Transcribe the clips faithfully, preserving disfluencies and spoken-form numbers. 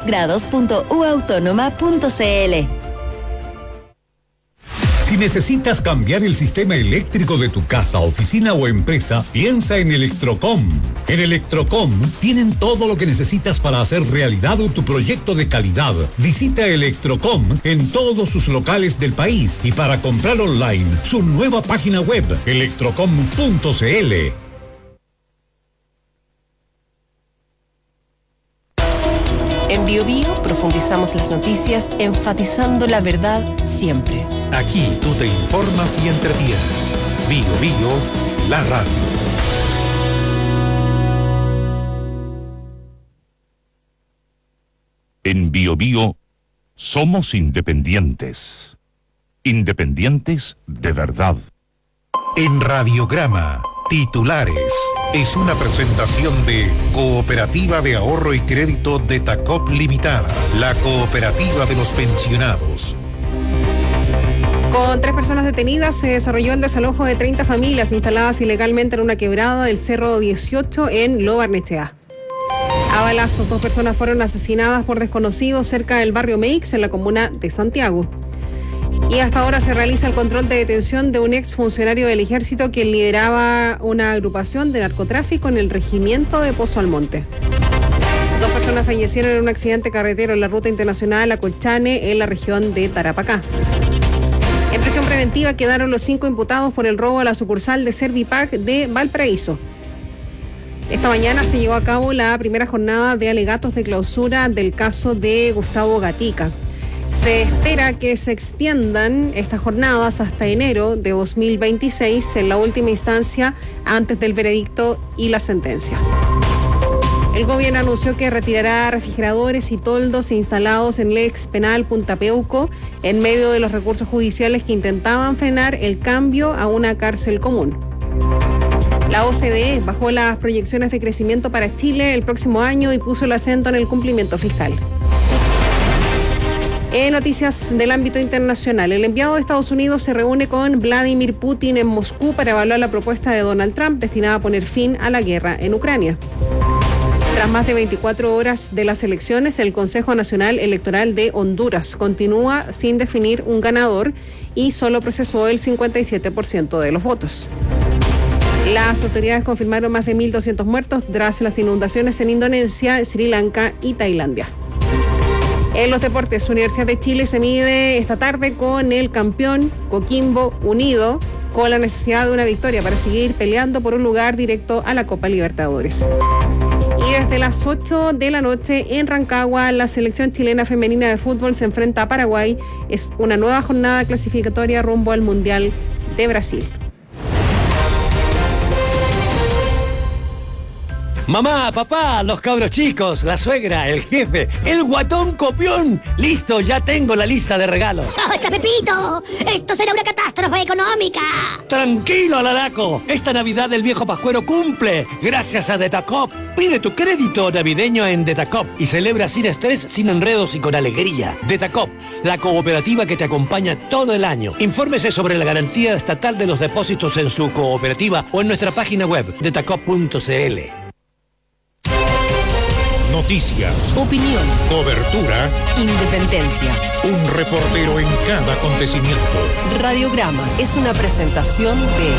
posgrados punto u autónoma punto c l. Si necesitas cambiar el sistema eléctrico de tu casa, oficina o empresa, piensa en Electrocom. En Electrocom tienen todo lo que necesitas para hacer realidad tu proyecto de calidad. Visita Electrocom en todos sus locales del país y para comprar online, su nueva página web, electrocom punto c l. En Bio Bio profundizamos las noticias enfatizando la verdad siempre. Aquí tú te informas y entretienes. Bio Bio, la radio. En Bio Bio somos independientes. Independientes de verdad. En Radiograma, titulares. Es una presentación de Cooperativa de Ahorro y Crédito de Tacop Limitada, la cooperativa de los pensionados. Con tres personas detenidas se desarrolló el desalojo de treinta familias instaladas ilegalmente en una quebrada del Cerro dieciocho en Lo Barnechea. A balazos, dos personas fueron asesinadas por desconocidos cerca del barrio Meix en la comuna de Santiago. Y hasta ahora se realiza el control de detención de un exfuncionario del ejército que lideraba una agrupación de narcotráfico en el regimiento de Pozo Almonte. Dos personas fallecieron en un accidente carretero en la ruta internacional a Colchane, en la región de Tarapacá. En prisión preventiva quedaron los cinco imputados por el robo a la sucursal de Servipack de Valparaíso. Esta mañana se llevó a cabo la primera jornada de alegatos de clausura del caso de Gustavo Gatica. Se espera que se extiendan estas jornadas hasta enero de dos mil veintiséis, en la última instancia antes del veredicto y la sentencia. El gobierno anunció que retirará refrigeradores y toldos instalados en el ex penal Punta Peuco en medio de los recursos judiciales que intentaban frenar el cambio a una cárcel común. La O C D E bajó las proyecciones de crecimiento para Chile el próximo año y puso el acento en el cumplimiento fiscal. En noticias del ámbito internacional, el enviado de Estados Unidos se reúne con Vladimir Putin en Moscú para evaluar la propuesta de Donald Trump destinada a poner fin a la guerra en Ucrania. Tras más de veinticuatro horas de las elecciones, el Consejo Nacional Electoral de Honduras continúa sin definir un ganador y solo procesó el cincuenta y siete por ciento de los votos. Las autoridades confirmaron más de mil doscientos muertos tras las inundaciones en Indonesia, Sri Lanka y Tailandia. En los deportes, Universidad de Chile se mide esta tarde con el campeón Coquimbo Unido, con la necesidad de una victoria para seguir peleando por un lugar directo a la Copa Libertadores. Y desde las ocho de la noche en Rancagua, la selección chilena femenina de fútbol se enfrenta a Paraguay. Es una nueva jornada clasificatoria rumbo al Mundial de Brasil. Mamá, papá, los cabros chicos, la suegra, el jefe, el guatón copión. Listo, ya tengo la lista de regalos. ¡Basta, Pepito! ¡Esto será una catástrofe económica! Tranquilo, Alaraco. Esta Navidad el viejo Pascuero cumple. Gracias a Detacop. Pide tu crédito navideño en Detacop y celebra sin estrés, sin enredos y con alegría. Detacop, la cooperativa que te acompaña todo el año. Infórmese sobre la garantía estatal de los depósitos en su cooperativa o en nuestra página web, detacop punto c l. Noticias, Opinión, cobertura, independencia. un reportero en cada acontecimiento. Radiograma es una presentación de...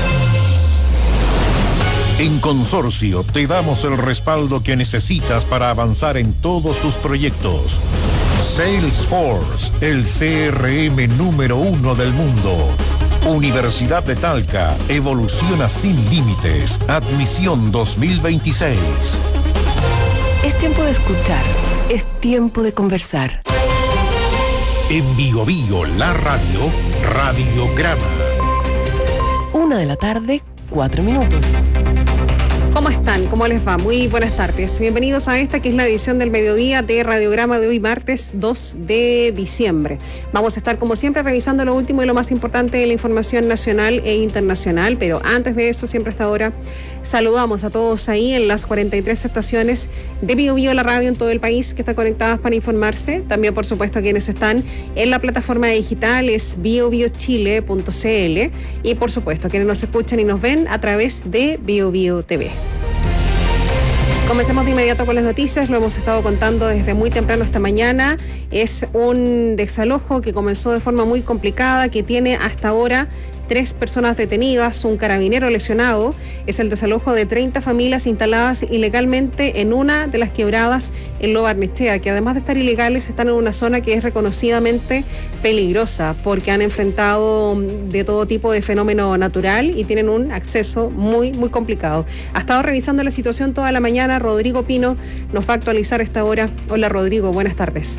En Consorcio te damos el respaldo que necesitas para avanzar en todos tus proyectos. Salesforce, el C R M número uno del mundo. Universidad de Talca, evoluciona sin límites. Admisión dos mil veintiséis. Es tiempo de escuchar, es tiempo de conversar. En Bio Bio, la radio, Radiograma. Una de la tarde, cuatro minutos. ¿Cómo están? ¿Cómo les va? Muy buenas tardes. Bienvenidos a esta que es la edición del mediodía de Radiograma de hoy, martes dos de diciembre. Vamos a estar, como siempre, revisando lo último y lo más importante de la información nacional e internacional, pero antes de eso, siempre hasta ahora, saludamos a todos ahí en las cuarenta y tres estaciones de Bio Bio, la radio en todo el país, que están conectadas para informarse. También, por supuesto, a quienes están en la plataforma digital es bio bio chile punto c l y, por supuesto, a quienes nos escuchan y nos ven a través de Bio Bio T V. Comencemos de inmediato con las noticias, lo hemos estado contando desde muy temprano esta mañana. Es un desalojo que comenzó de forma muy complicada, que tiene hasta ahora tres personas detenidas, un carabinero lesionado. Es el desalojo de treinta familias instaladas ilegalmente en una de las quebradas en Lo Barnechea, que además de estar ilegales están en una zona que es reconocidamente peligrosa porque han enfrentado de todo tipo de fenómeno natural y tienen un acceso muy, muy complicado. Ha estado revisando la situación toda la mañana. Rodrigo Pino nos va a actualizar esta hora. Hola Rodrigo, buenas tardes.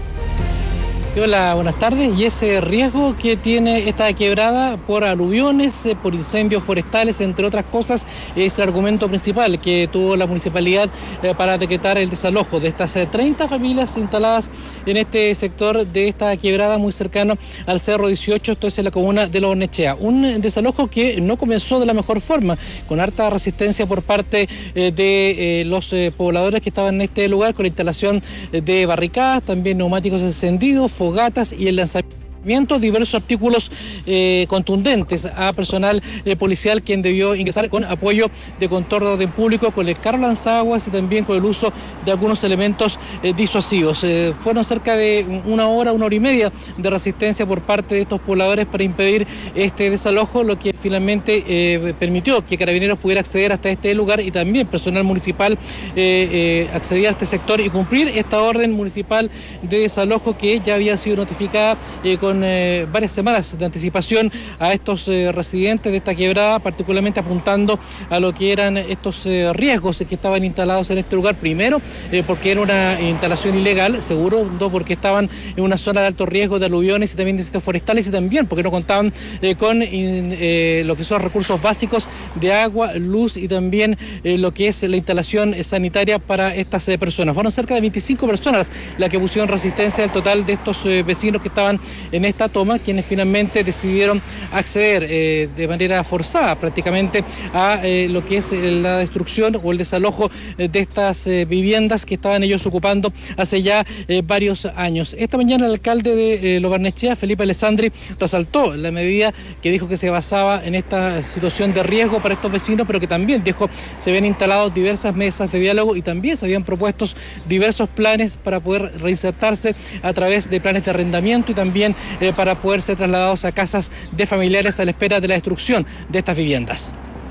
Hola, buenas tardes. Y ese riesgo que tiene esta quebrada por aluviones, por incendios forestales, entre otras cosas, es el argumento principal que tuvo la municipalidad eh, para decretar el desalojo de estas eh, treinta familias instaladas en este sector de esta quebrada muy cercano al Cerro dieciocho, esto es en la comuna de Lo Barnechea. Un desalojo que no comenzó de la mejor forma, con harta resistencia por parte eh, de eh, los eh, pobladores que estaban en este lugar, con la instalación de barricadas, también neumáticos encendidos, fogatas y el lanzamiento de diversos artículos eh, contundentes a personal eh, policial, quien debió ingresar con apoyo de control de orden público, con el carro lanzaguas y también con el uso de algunos elementos eh, disuasivos. Eh, fueron cerca de una hora, una hora y media de resistencia por parte de estos pobladores para impedir este desalojo, lo que finalmente eh, permitió que Carabineros pudiera acceder hasta este lugar y también personal municipal eh, eh, accedía a este sector y cumplir esta orden municipal de desalojo que ya había sido notificada eh, con Eh, varias semanas de anticipación a estos eh, residentes de esta quebrada, particularmente apuntando a lo que eran estos eh, riesgos que estaban instalados en este lugar. Primero, eh, porque era una instalación ilegal, seguro, dos, porque estaban en una zona de alto riesgo de aluviones y también de incendios forestales, y también porque no contaban eh, con eh, lo que son recursos básicos de agua, luz y también eh, lo que es la instalación sanitaria para estas eh, personas. Fueron cerca de veinticinco personas las que pusieron resistencia al total de estos eh, vecinos que estaban en esta toma, quienes finalmente decidieron acceder eh, de manera forzada prácticamente a eh, lo que es la destrucción o el desalojo eh, de estas eh, viviendas que estaban ellos ocupando hace ya eh, varios años. Esta mañana el alcalde de eh, Lo Barnechea, Felipe Alessandri, resaltó la medida que dijo que se basaba en esta situación de riesgo para estos vecinos, pero que también dijo se habían instalado diversas mesas de diálogo y también se habían propuesto diversos planes para poder reinsertarse a través de planes de arrendamiento y también Eh, para poder ser trasladados a casas de familiares a la espera de la destrucción de estas viviendas.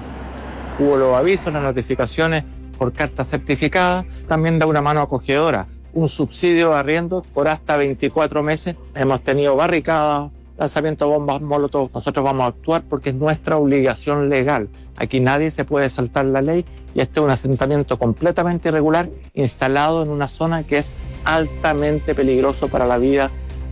Hubo los avisos, las notificaciones por carta certificada, también da una mano acogedora, un subsidio de arriendo por hasta veinticuatro meses. Hemos tenido barricadas, lanzamiento de bombas molotov. Nosotros vamos a actuar porque es nuestra obligación legal. Aquí nadie se puede saltar la ley y este es un asentamiento completamente irregular instalado en una zona que es altamente peligroso para la vida.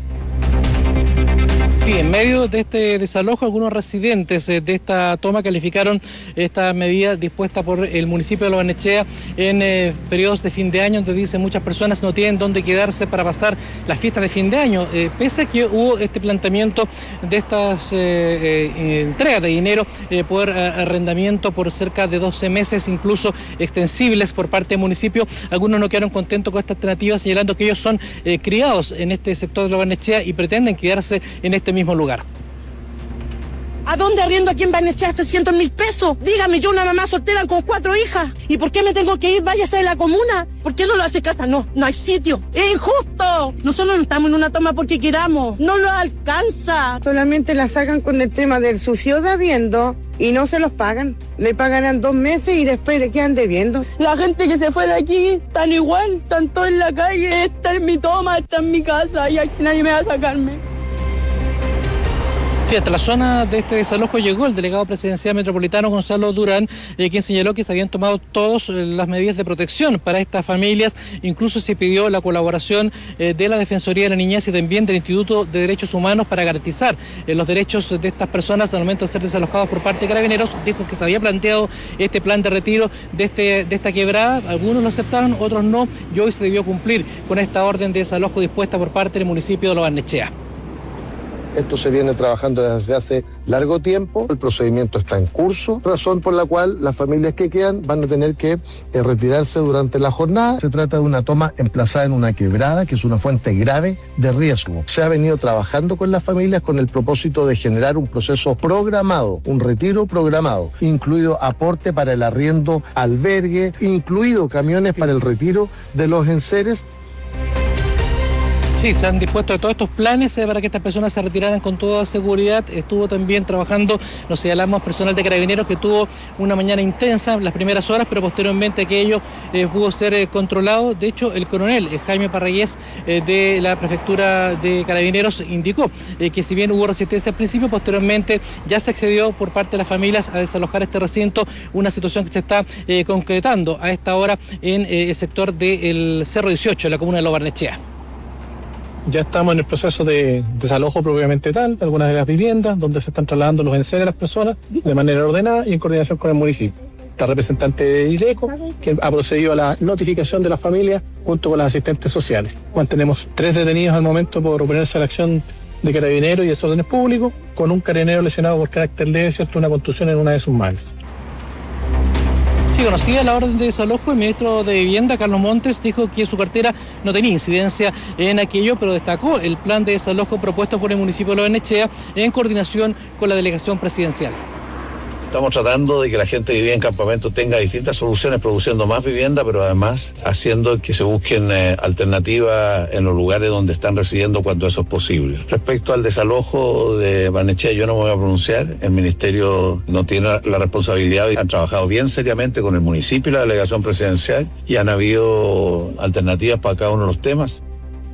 Sí, en medio de este desalojo, algunos residentes de esta toma calificaron esta medida dispuesta por el municipio de Lo Barnechea en eh, periodos de fin de año, donde dicen muchas personas no tienen dónde quedarse para pasar las fiestas de fin de año. Eh, pese a que hubo este planteamiento de estas eh, eh, entregas de dinero eh, por eh, arrendamiento por cerca de doce meses, incluso extensibles por parte del municipio, algunos no quedaron contentos con esta alternativa, señalando que ellos son eh, criados en este sector de Lo Barnechea y pretenden quedarse en este mismo lugar. ¿A dónde arriendo aquí en Barnechea trescientos mil pesos? Dígame, yo una mamá soltera con cuatro hijas. ¿Y por qué me tengo que ir? Váyase de la comuna. ¿Por qué no lo hace casa? No, no hay sitio. ¡Es injusto! Nosotros no estamos en una toma porque queramos. No lo alcanza. Solamente la sacan con el tema del subsidio de arriendo y no se los pagan. Le pagarán dos meses y después le quedan debiendo. La gente que se fue de aquí están igual, están todos en la calle. Está en mi toma, está en mi casa y aquí nadie me va a sacarme. Sí, hasta la zona de este desalojo llegó el delegado presidencial metropolitano Gonzalo Durán, eh, quien señaló que se habían tomado todas eh, las medidas de protección para estas familias. Incluso se pidió la colaboración eh, de la Defensoría de la Niñez y también del Instituto de Derechos Humanos para garantizar eh, los derechos de estas personas al momento de ser desalojados por parte de Carabineros. Dijo que se había planteado este plan de retiro de, este, de esta quebrada. Algunos lo aceptaron, otros no, y hoy se debió cumplir con esta orden de desalojo dispuesta por parte del municipio de Lo Barnechea. Esto se viene trabajando desde hace largo tiempo, el procedimiento está en curso, razón por la cual las familias que quedan van a tener que eh, retirarse durante la jornada. Se trata de una toma emplazada en una quebrada, que es una fuente grave de riesgo. Se ha venido trabajando con las familias con el propósito de generar un proceso programado, un retiro programado, incluido aporte para el arriendo, albergue, incluido camiones para el retiro de los enseres. Sí, se han dispuesto todos estos planes eh, para que estas personas se retiraran con toda seguridad. Estuvo también trabajando, lo señalamos, personal de Carabineros que tuvo una mañana intensa las primeras horas, pero posteriormente aquello eh, pudo ser eh, controlado. De hecho, el coronel eh, Jaime Parragués eh, de la Prefectura de Carabineros indicó eh, que si bien hubo resistencia al principio, posteriormente ya se accedió por parte de las familias a desalojar este recinto, una situación que se está eh, concretando a esta hora en eh, el sector del Cerro dieciocho, en la comuna de Lo Barnechea. Ya estamos en el proceso de desalojo propiamente tal de algunas de las viviendas, donde se están trasladando los enseres de las personas de manera ordenada y en coordinación con el municipio. Está el representante de IDECO, que ha procedido a la notificación de las familias junto con las asistentes sociales. Mantenemos tres detenidos al momento por oponerse a la acción de Carabineros y desórdenes públicos, con un carabinero lesionado por carácter leve, cierto, una contusión en una de sus manos. Conocida la orden de desalojo, el ministro de Vivienda, Carlos Montes, dijo que su cartera no tenía incidencia en aquello, pero destacó el plan de desalojo propuesto por el municipio de Lo Barnechea en coordinación con la delegación presidencial. Estamos tratando de que la gente que vive en campamento tenga distintas soluciones, produciendo más vivienda, pero además haciendo que se busquen eh, alternativas en los lugares donde están residiendo cuando eso es posible. Respecto al desalojo de Barnechea, yo no me voy a pronunciar. El ministerio no tiene la responsabilidad y han trabajado bien seriamente con el municipio y la delegación presidencial y han habido alternativas para cada uno de los temas.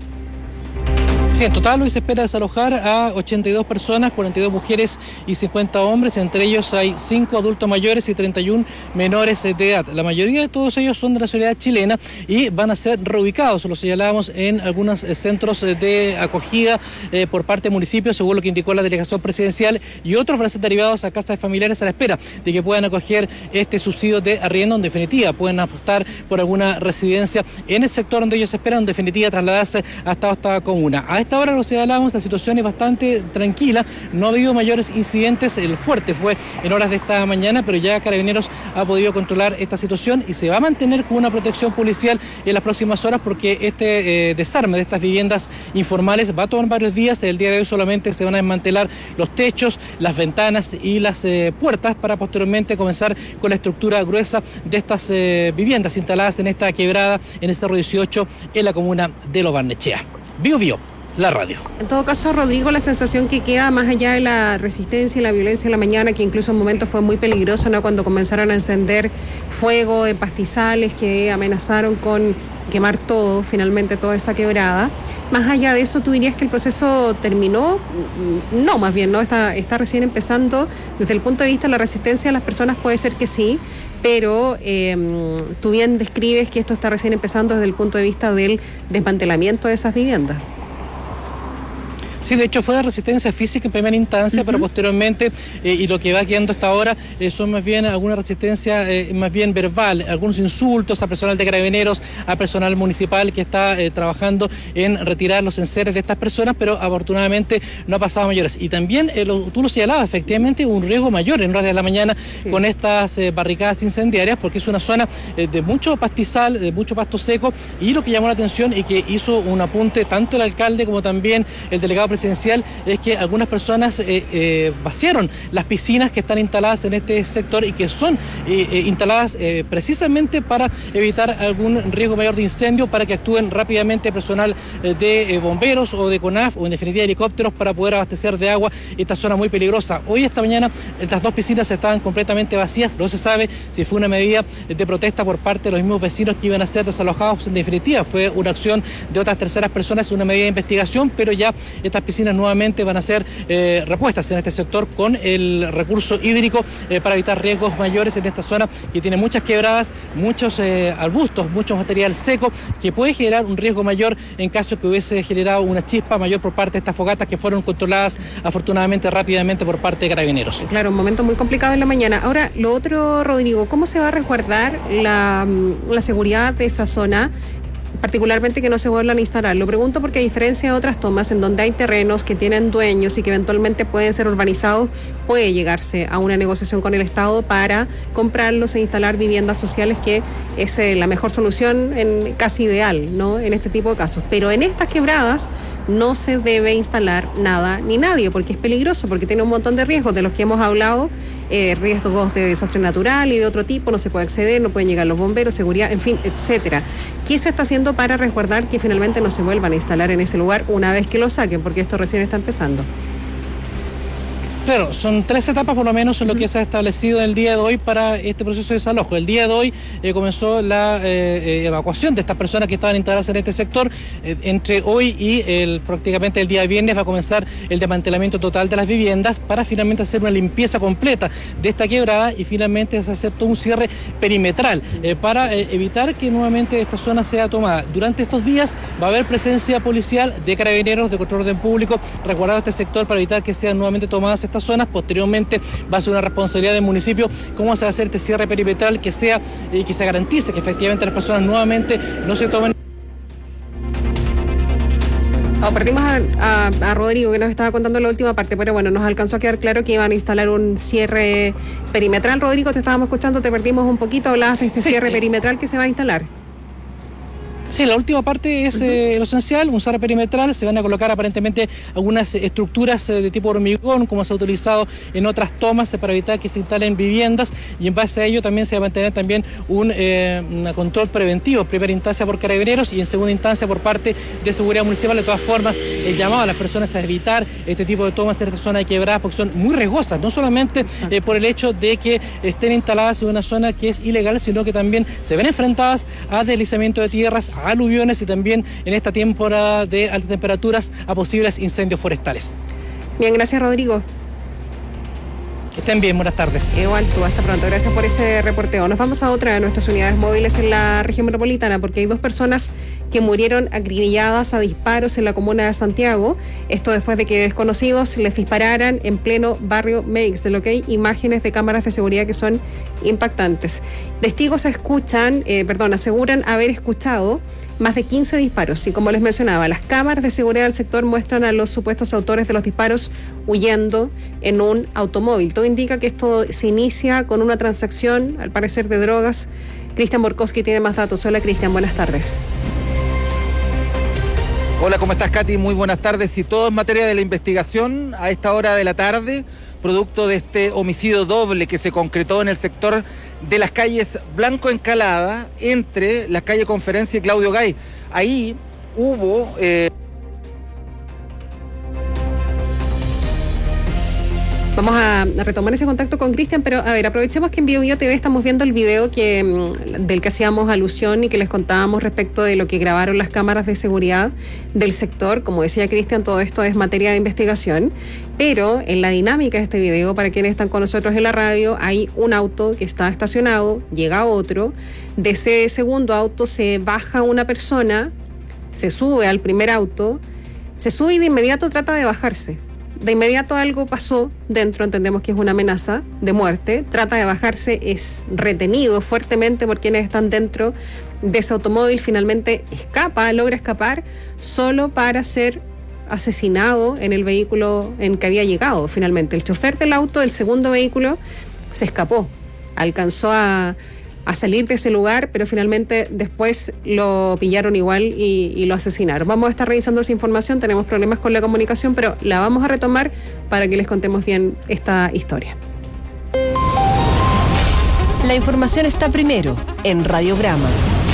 Sí, en total hoy se espera desalojar a ochenta y dos personas, cuarenta y dos mujeres y cincuenta hombres. Entre ellos hay cinco adultos mayores y treinta y uno menores de edad. La mayoría de todos ellos son de nacionalidad chilena y van a ser reubicados, lo señalábamos, en algunos centros de acogida eh, por parte del municipio, según lo que indicó la delegación presidencial, y otros van a ser derivados a casas familiares a la espera de que puedan acoger este subsidio de arriendo. En definitiva, pueden apostar por alguna residencia en el sector donde ellos esperan, en definitiva, trasladarse hasta esta comuna. A esta hora, lo señalamos, la situación es bastante tranquila, no ha habido mayores incidentes. El fuerte fue en horas de esta mañana, pero ya Carabineros ha podido controlar esta situación y se va a mantener con una protección policial en las próximas horas, porque este eh, desarme de estas viviendas informales va a tomar varios días. El día de hoy solamente se van a desmantelar los techos, las ventanas y las eh, puertas, para posteriormente comenzar con la estructura gruesa de estas eh, viviendas instaladas en esta quebrada en el Cerro dieciocho en la comuna de Lo Barnechea. Bio Bio, la radio. En todo caso, Rodrigo, la sensación que queda más allá de la resistencia y la violencia en la mañana, que incluso en momentos fue muy peligroso, ¿no?, cuando comenzaron a encender fuego en pastizales que amenazaron con quemar todo, finalmente toda esa quebrada. Más allá de eso, ¿tú dirías que el proceso terminó? No, más bien, ¿no? Está, está recién empezando. Desde el punto de vista de la resistencia de las personas puede ser que sí, pero eh, tú bien describes que esto está recién empezando desde el punto de vista del desmantelamiento de esas viviendas. Sí, de hecho fue de resistencia física en primera instancia, uh-huh. pero posteriormente, eh, y lo que va quedando hasta ahora, eh, son más bien alguna resistencia eh, más bien verbal, algunos insultos a personal de Carabineros, a personal municipal que está eh, trabajando en retirar los enseres de estas personas, pero afortunadamente no ha pasado a mayores. Y también, eh, lo, tú lo señalabas, efectivamente un riesgo mayor en horas de la mañana, sí, con estas eh, barricadas incendiarias, porque es una zona eh, de mucho pastizal, de mucho pasto seco, y lo que llamó la atención y que hizo un apunte tanto el alcalde como también el delegado presidencial es que algunas personas eh, eh, vaciaron las piscinas que están instaladas en este sector y que son eh, eh, instaladas eh, precisamente para evitar algún riesgo mayor de incendio, para que actúen rápidamente personal eh, de eh, bomberos o de CONAF o en definitiva helicópteros para poder abastecer de agua esta zona muy peligrosa. Hoy, esta mañana, estas dos piscinas estaban completamente vacías. No se sabe si fue una medida de protesta por parte de los mismos vecinos que iban a ser desalojados. En definitiva, fue una acción de otras terceras personas, una medida de investigación, pero ya estas piscinas nuevamente van a ser eh, repuestas en este sector con el recurso hídrico eh, para evitar riesgos mayores en esta zona que tiene muchas quebradas, muchos eh, arbustos, mucho material seco que puede generar un riesgo mayor en caso que hubiese generado una chispa mayor por parte de estas fogatas, que fueron controladas afortunadamente rápidamente por parte de Carabineros. Claro, un momento muy complicado en la mañana. Ahora, lo otro, Rodrigo, ¿cómo se va a resguardar la, la seguridad de esa zona? particularmente que no se vuelvan a instalar. Lo pregunto porque a diferencia de otras tomas en donde hay terrenos que tienen dueños y que eventualmente pueden ser urbanizados, puede llegarse a una negociación con el Estado para comprarlos e instalar viviendas sociales, que es eh, la mejor solución, en, casi ideal, ¿no?, en este tipo de casos. Pero en estas quebradas no se debe instalar nada ni nadie, porque es peligroso, porque tiene un montón de riesgos de los que hemos hablado, eh, riesgos de desastre natural y de otro tipo, no se puede acceder, no pueden llegar los bomberos, seguridad, en fin, etcétera. ¿Qué se está haciendo para resguardar que finalmente no se vuelvan a instalar en ese lugar una vez que lo saquen? Porque esto recién está empezando. Claro, son tres etapas por lo menos en lo que se ha establecido en el día de hoy para este proceso de desalojo. El día de hoy eh, comenzó la eh, evacuación de estas personas que estaban instaladas en este sector. Eh, entre hoy y el, prácticamente el día de viernes va a comenzar el desmantelamiento total de las viviendas para finalmente hacer una limpieza completa de esta quebrada y finalmente se aceptó un cierre perimetral eh, para eh, evitar que nuevamente esta zona sea tomada. Durante estos días va a haber presencia policial, de carabineros, de control de orden público, resguardado este sector para evitar que sean nuevamente tomadas estas zonas. Posteriormente va a ser una responsabilidad del municipio cómo se va a hacer este cierre perimetral que sea y eh, que se garantice que efectivamente las personas nuevamente no se tomen. Oh, perdimos a, a, a Rodrigo, que nos estaba contando la última parte, pero bueno, nos alcanzó a quedar claro que iban a instalar un cierre perimetral. Rodrigo, te estábamos escuchando, te perdimos un poquito, hablabas de este sí, cierre perimetral que se va a instalar. Sí, la última parte es eh, lo esencial, un cierre perimetral. Se van a colocar aparentemente algunas estructuras eh, de tipo hormigón, como se ha utilizado en otras tomas, eh, para evitar que se instalen viviendas, y en base a ello también se va a mantener también un eh, un control preventivo, en primera instancia por carabineros y en segunda instancia por parte de seguridad municipal. De todas formas, el llamado a las personas a evitar este tipo de tomas en esta zona de quebradas, porque son muy riesgosas, no solamente eh, por el hecho de que estén instaladas en una zona que es ilegal, sino que también se ven enfrentadas a deslizamiento de tierras, a aluviones y también en esta temporada de altas temperaturas a posibles incendios forestales. Bien, gracias Rodrigo. Que estén bien, buenas tardes. Igual tú, hasta pronto. Gracias por ese reporteo. Nos vamos a otra de nuestras unidades móviles en la región metropolitana, porque hay dos personas que murieron acribilladas a disparos en la comuna de Santiago. Esto después de que desconocidos les dispararan en pleno barrio Meix, de lo que hay imágenes de cámaras de seguridad que son impactantes. Testigos escuchan, eh, perdón, aseguran haber escuchado más de quince disparos, y como les mencionaba, las cámaras de seguridad del sector muestran a los supuestos autores de los disparos huyendo en un automóvil. Todo indica que esto se inicia con una transacción, al parecer, de drogas. Cristian Borkowski tiene más datos. Hola Cristian, buenas tardes. Hola, ¿cómo estás, Katy? Muy buenas tardes. Y todo en materia de la investigación a esta hora de la tarde, producto de este homicidio doble que se concretó en el sector de las calles Blanco Encalada, entre la calle Conferencia y Claudio Gay. Ahí hubo... Eh... Vamos a retomar ese contacto con Cristian, pero a ver, aprovechemos que en Bio Bio T V estamos viendo el video que, del que hacíamos alusión y que les contábamos respecto de lo que grabaron las cámaras de seguridad del sector. Como decía Cristian, todo esto es materia de investigación, pero en la dinámica de este video, para quienes están con nosotros en la radio, hay un auto que está estacionado, llega otro, de ese segundo auto se baja una persona, se sube al primer auto, se sube y de inmediato trata de bajarse. De inmediato algo pasó dentro, entendemos que es una amenaza de muerte, trata de bajarse, es retenido fuertemente por quienes están dentro de ese automóvil, finalmente escapa, logra escapar, solo para ser asesinado en el vehículo en que había llegado finalmente. El chofer del auto, del segundo vehículo, se escapó, alcanzó a... a salir de ese lugar, pero finalmente después lo pillaron igual y, y lo asesinaron. Vamos a estar revisando esa información, tenemos problemas con la comunicación, pero la vamos a retomar para que les contemos bien esta historia. La información está primero en Radiograma.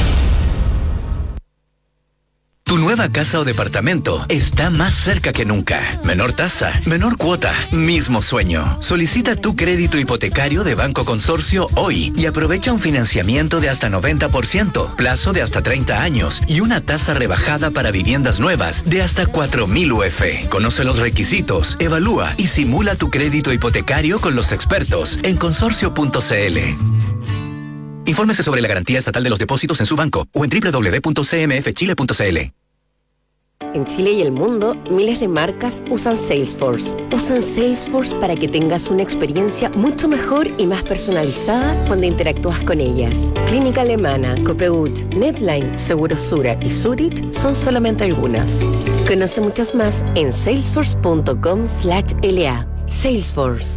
Tu nueva casa o departamento está más cerca que nunca. Menor tasa, menor cuota, mismo sueño. Solicita tu crédito hipotecario de Banco Consorcio hoy y aprovecha un financiamiento de hasta noventa por ciento, plazo de hasta treinta años y una tasa rebajada para viviendas nuevas de hasta cuatro mil U F. Conoce los requisitos, evalúa y simula tu crédito hipotecario con los expertos en consorcio punto c l. Infórmese sobre la garantía estatal de los depósitos en su banco o en doble u doble u doble u punto c m f chile punto c l. En Chile y el mundo, miles de marcas usan Salesforce. Usan Salesforce para que tengas una experiencia mucho mejor y más personalizada cuando interactúas con ellas. Clínica Alemana, Copeut, Netline, Segurosura y Zurich son solamente algunas. Conoce muchas más en salesforce punto com slash L A. Salesforce.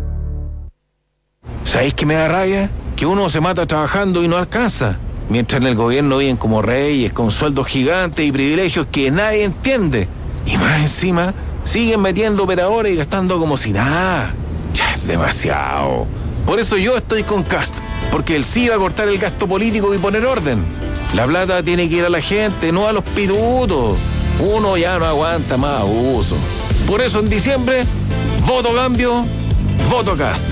¿Sabéis qué me da rabia? Que uno se mata trabajando y no alcanza. Mientras en el gobierno viven como reyes, con sueldos gigantes y privilegios que nadie entiende. Y más encima, siguen metiendo operadores y gastando como si nada. Ya es demasiado. Por eso yo estoy con Kast, porque él sí va a cortar el gasto político y poner orden. La plata tiene que ir a la gente, no a los pitutos. Uno ya no aguanta más abuso. Por eso en diciembre, voto cambio, voto Kast.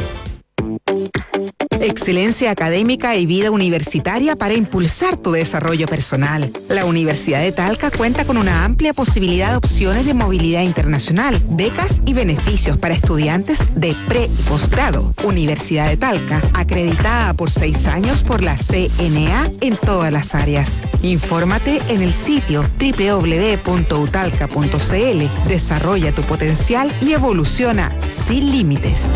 Excelencia académica y vida universitaria para impulsar tu desarrollo personal. La Universidad de Talca cuenta con una amplia posibilidad de opciones de movilidad internacional, becas y beneficios para estudiantes de pre y posgrado. Universidad de Talca, acreditada por seis años por la C N A en todas las áreas. Infórmate en el sitio doble u doble u doble u punto u talca punto c l. Desarrolla tu potencial y evoluciona sin límites.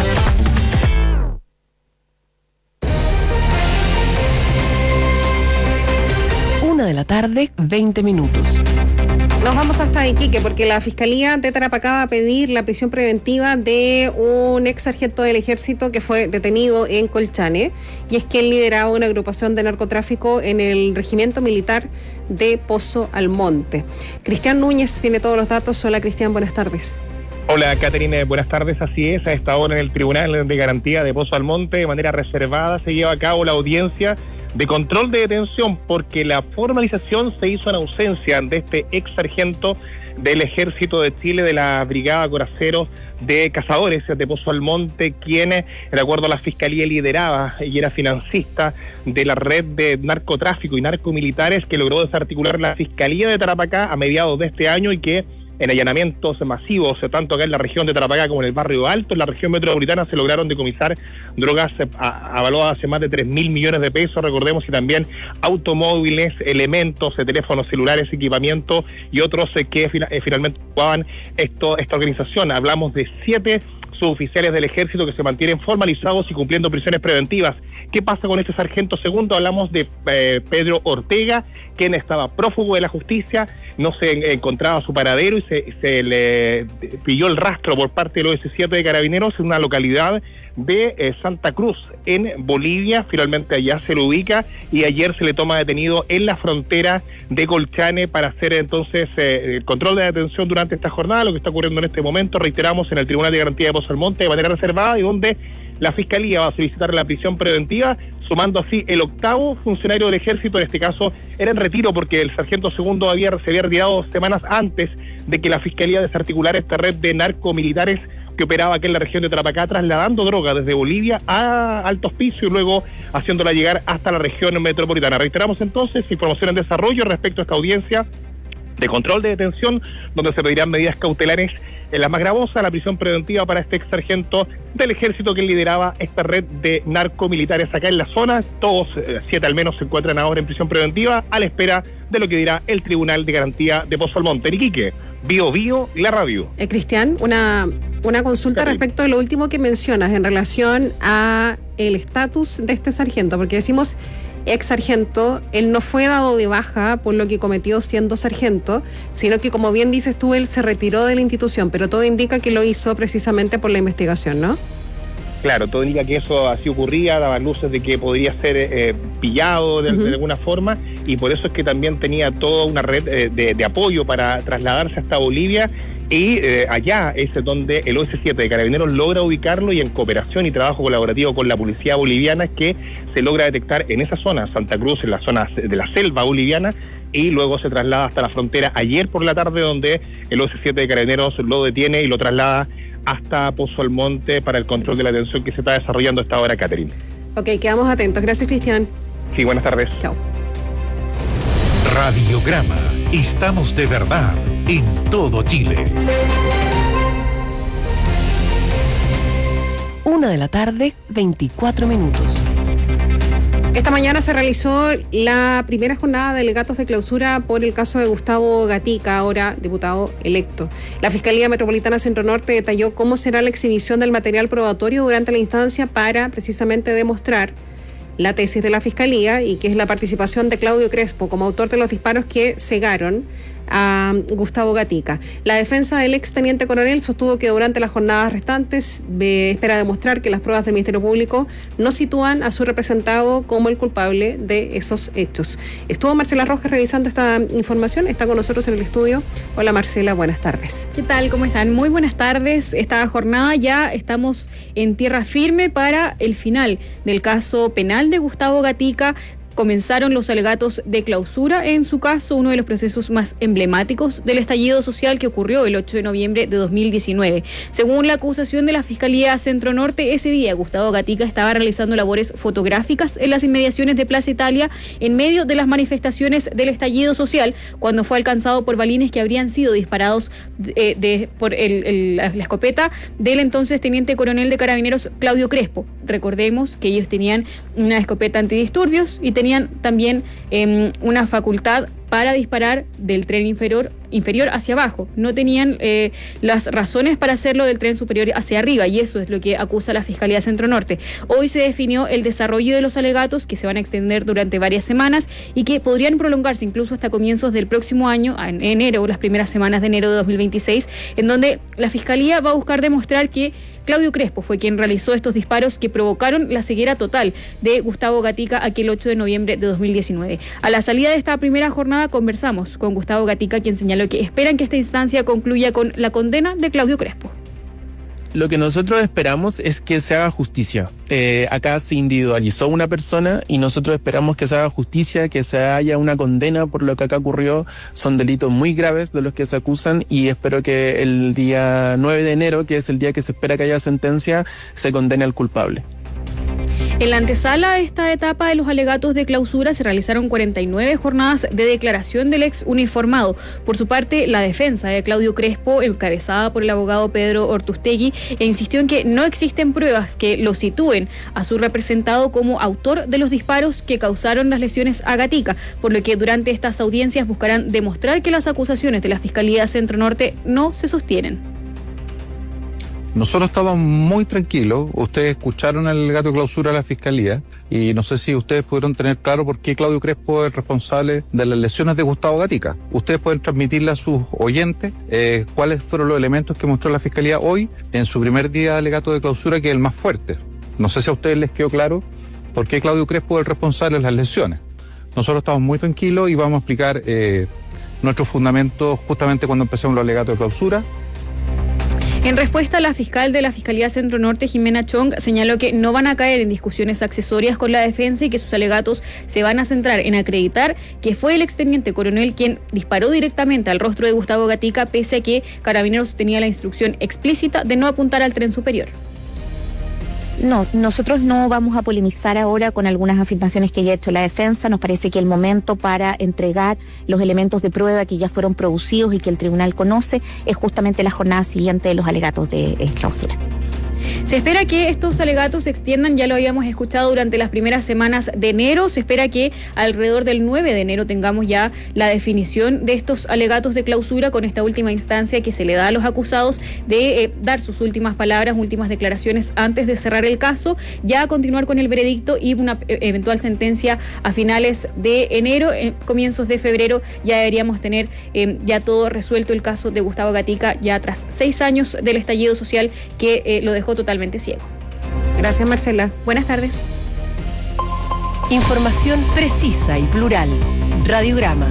Una de la tarde, veinte minutos. Nos vamos hasta Iquique porque la Fiscalía de Tarapacá va a pedir la prisión preventiva de un ex sargento del ejército que fue detenido en Colchane, y es que él lideraba una agrupación de narcotráfico en el regimiento militar de Pozo Almonte. Cristian Núñez tiene todos los datos. Hola Cristian, buenas tardes. Hola, Caterina, buenas tardes. Así es, a esta hora en el Tribunal de Garantía de Pozo Almonte, de manera reservada, se lleva a cabo la audiencia de control de detención, porque la formalización se hizo en ausencia de este ex sargento del Ejército de Chile, de la Brigada Coraceros de Cazadores de Pozo Almonte, quien, de acuerdo a la Fiscalía, lideraba y era financista de la red de narcotráfico y narcomilitares que logró desarticular la Fiscalía de Tarapacá a mediados de este año, y que en allanamientos masivos, tanto acá en la región de Tarapacá como en el barrio Alto, en la región metropolitana, se lograron decomisar drogas avaluadas en más de tres mil millones de pesos, recordemos, y también automóviles, elementos, teléfonos celulares, equipamiento y otros que finalmente ocupaban esto, esta organización. Hablamos de siete suboficiales del ejército que se mantienen formalizados y cumpliendo prisiones preventivas. ¿Qué pasa con este sargento segundo? Hablamos de eh, Pedro Ortega, quien estaba prófugo de la justicia, no se encontraba su paradero y se, se le pilló el rastro por parte del O S siete de Carabineros en una localidad de eh, Santa Cruz, en Bolivia. Finalmente allá se lo ubica y ayer se le toma detenido en la frontera de Colchane para hacer entonces eh, el control de detención durante esta jornada, lo que está ocurriendo en este momento, reiteramos, en el Tribunal de Garantía de Pozo Almonte de manera reservada, y donde la Fiscalía va a solicitar la prisión preventiva, sumando así el octavo funcionario del ejército. En este caso era en retiro porque el sargento segundo había, se había retirado semanas antes de que la Fiscalía desarticulara esta red de narcomilitares que operaba aquí en la región de Tarapacá, trasladando droga desde Bolivia a Alto Hospicio y luego haciéndola llegar hasta la región metropolitana. Reiteramos entonces información en desarrollo respecto a esta audiencia de control de detención, donde se pedirán medidas cautelares en la más gravosa, la prisión preventiva para este ex sargento del ejército que lideraba esta red de narcomilitares acá en la zona. Todos, eh, siete al menos, se encuentran ahora en prisión preventiva a la espera de lo que dirá el Tribunal de Garantía de Pozo Almonte. En Iquique, Bio Bio, la radio. Eh, Cristian, una, una consulta Carly. respecto a lo último que mencionas en relación a el estatus de este sargento, porque decimos ex sargento, él no fue dado de baja por lo que cometió siendo sargento, sino que, como bien dices tú, él se retiró de la institución, pero todo indica que lo hizo precisamente por la investigación, ¿no? Claro, todo indica que eso así ocurría, daba luces de que podría ser eh, pillado de, uh-huh. de alguna forma, y por eso es que también tenía toda una red eh, de, de apoyo para trasladarse hasta Bolivia, y eh, allá es donde el O S siete de Carabineros logra ubicarlo, y en cooperación y trabajo colaborativo con la policía boliviana que se logra detectar en esa zona, Santa Cruz, en la zona de la selva boliviana, y luego se traslada hasta la frontera ayer por la tarde, donde el O S siete de Carabineros lo detiene y lo traslada hasta Pozo Almonte para el control de la detención que se está desarrollando hasta ahora, Caterina. Ok, quedamos atentos. Gracias, Cristian. Sí, buenas tardes. Chao. Radiograma. Estamos de verdad en todo Chile. Una de la tarde, veinticuatro minutos. Esta mañana se realizó la primera jornada de alegatos de clausura por el caso de Gustavo Gatica, ahora diputado electo. La Fiscalía Metropolitana Centro Norte detalló cómo será la exhibición del material probatorio durante la instancia para precisamente demostrar la tesis de la Fiscalía y que es la participación de Claudio Crespo como autor de los disparos que cegaron a Gustavo Gatica. La defensa del exteniente coronel sostuvo que durante las jornadas restantes eh, espera demostrar que las pruebas del Ministerio Público no sitúan a su representado como el culpable de esos hechos. Estuvo Marcela Rojas revisando esta información, está con nosotros en el estudio. Hola Marcela, buenas tardes. ¿Qué tal? ¿Cómo están? Muy buenas tardes. Esta jornada ya estamos en tierra firme para el final del caso penal de Gustavo Gatica. Comenzaron los alegatos de clausura en su caso, uno de los procesos más emblemáticos del estallido social que ocurrió el ocho de noviembre de dos mil diecinueve. Según la acusación de la Fiscalía Centro Norte, ese día Gustavo Gatica estaba realizando labores fotográficas en las inmediaciones de Plaza Italia en medio de las manifestaciones del estallido social, cuando fue alcanzado por balines que habrían sido disparados de, de, por el, el, la escopeta del entonces teniente coronel de Carabineros Claudio Crespo. Recordemos que ellos tenían una escopeta antidisturbios y tenían también eh, una facultad para disparar del tren inferior, inferior hacia abajo. No tenían eh, las razones para hacerlo del tren superior hacia arriba, y eso es lo que acusa la Fiscalía Centro Norte. Hoy se definió el desarrollo de los alegatos, que se van a extender durante varias semanas y que podrían prolongarse incluso hasta comienzos del próximo año, en enero, las primeras semanas de enero de dos mil veintiséis, en donde la Fiscalía va a buscar demostrar que Claudio Crespo fue quien realizó estos disparos que provocaron la ceguera total de Gustavo Gatica aquel ocho de noviembre de dos mil diecinueve. A la salida de esta primera jornada conversamos con Gustavo Gatica, quien señaló que esperan que esta instancia concluya con la condena de Claudio Crespo. Lo que nosotros esperamos es que se haga justicia. Eh, acá se individualizó una persona y nosotros esperamos que se haga justicia, que se haya una condena por lo que acá ocurrió. Son delitos muy graves de los que se acusan y espero que el día nueve de enero, que es el día que se espera que haya sentencia, se condene al culpable. En la antesala de esta etapa de los alegatos de clausura se realizaron cuarenta y nueve jornadas de declaración del ex uniformado. Por su parte, la defensa de Claudio Crespo, encabezada por el abogado Pedro Ortustegui, insistió en que no existen pruebas que lo sitúen a su representado como autor de los disparos que causaron las lesiones a Gatica, por lo que durante estas audiencias buscarán demostrar que las acusaciones de la Fiscalía Centro Norte no se sostienen. Nosotros estábamos muy tranquilos. Ustedes escucharon el alegato de clausura de la Fiscalía y no sé si ustedes pudieron tener claro por qué Claudio Crespo es responsable de las lesiones de Gustavo Gatica. Ustedes pueden transmitirle a sus oyentes eh, cuáles fueron los elementos que mostró la Fiscalía hoy en su primer día de alegato de clausura, que es el más fuerte. No sé si a ustedes les quedó claro por qué Claudio Crespo es el responsable de las lesiones. Nosotros estamos muy tranquilos y vamos a explicar eh, nuestros fundamentos justamente cuando empecemos los alegatos de clausura. En respuesta, la fiscal de la Fiscalía Centro Norte, Jimena Chong, señaló que no van a caer en discusiones accesorias con la defensa y que sus alegatos se van a centrar en acreditar que fue el exteniente coronel quien disparó directamente al rostro de Gustavo Gatica, pese a que Carabineros tenía la instrucción explícita de no apuntar al tren superior. No, nosotros no vamos a polemizar ahora con algunas afirmaciones que ya ha hecho la defensa. Nos parece que el momento para entregar los elementos de prueba que ya fueron producidos y que el tribunal conoce es justamente la jornada siguiente de los alegatos de eh, clausura. Se espera que estos alegatos se extiendan, ya lo habíamos escuchado durante las primeras semanas de enero. Se espera que alrededor del nueve de enero tengamos ya la definición de estos alegatos de clausura, con esta última instancia que se le da a los acusados de eh, dar sus últimas palabras, últimas declaraciones antes de cerrar el caso, ya continuar con el veredicto y una eh, eventual sentencia a finales de enero, eh, comienzos de febrero. Ya deberíamos tener eh, ya todo resuelto el caso de Gustavo Gatica, ya tras seis años del estallido social que eh, lo dejó totalmente ciego. Gracias, Marcela. Buenas tardes. Información precisa y plural. Radiograma.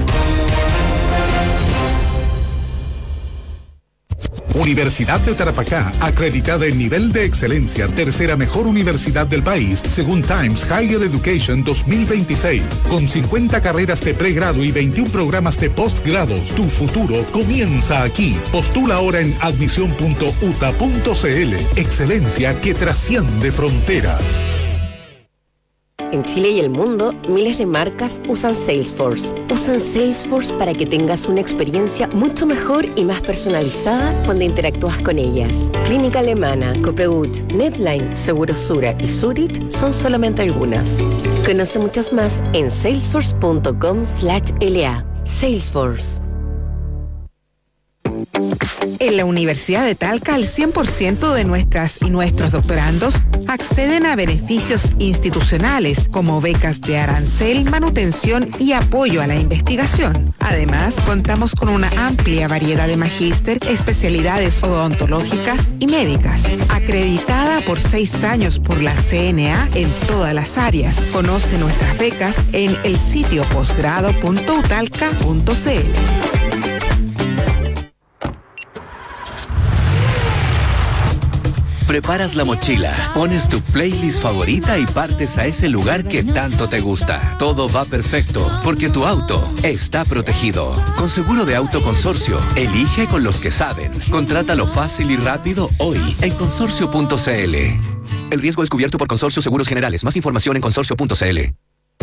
Universidad de Tarapacá, acreditada en nivel de excelencia, tercera mejor universidad del país, según Times Higher Education dos mil veintiséis. Con cincuenta carreras de pregrado y veintiún programas de postgrados, tu futuro comienza aquí. Postula ahora en admisión punto u t a punto c l. Excelencia que trasciende fronteras. En Chile y el mundo, miles de marcas usan Salesforce. Usan Salesforce para que tengas una experiencia mucho mejor y más personalizada cuando interactúas con ellas. Clínica Alemana, Copegut, Netline, Segurosura y Zurich son solamente algunas. Conoce muchas más en salesforce punto com slash L A. Salesforce. En la Universidad de Talca, el cien por ciento de nuestras y nuestros doctorandos acceden a beneficios institucionales como becas de arancel, manutención y apoyo a la investigación. Además, contamos con una amplia variedad de magíster, especialidades odontológicas y médicas. Acreditada por seis años por la C N A en todas las áreas. Conoce nuestras becas en el sitio posgrado punto utalca punto c l. Preparas la mochila, pones tu playlist favorita y partes a ese lugar que tanto te gusta. Todo va perfecto porque tu auto está protegido. Con seguro de auto Consorcio, elige con los que saben. Contrátalo fácil y rápido hoy en consorcio punto c l. El riesgo es cubierto por Consorcio Seguros Generales. Más información en consorcio punto c l.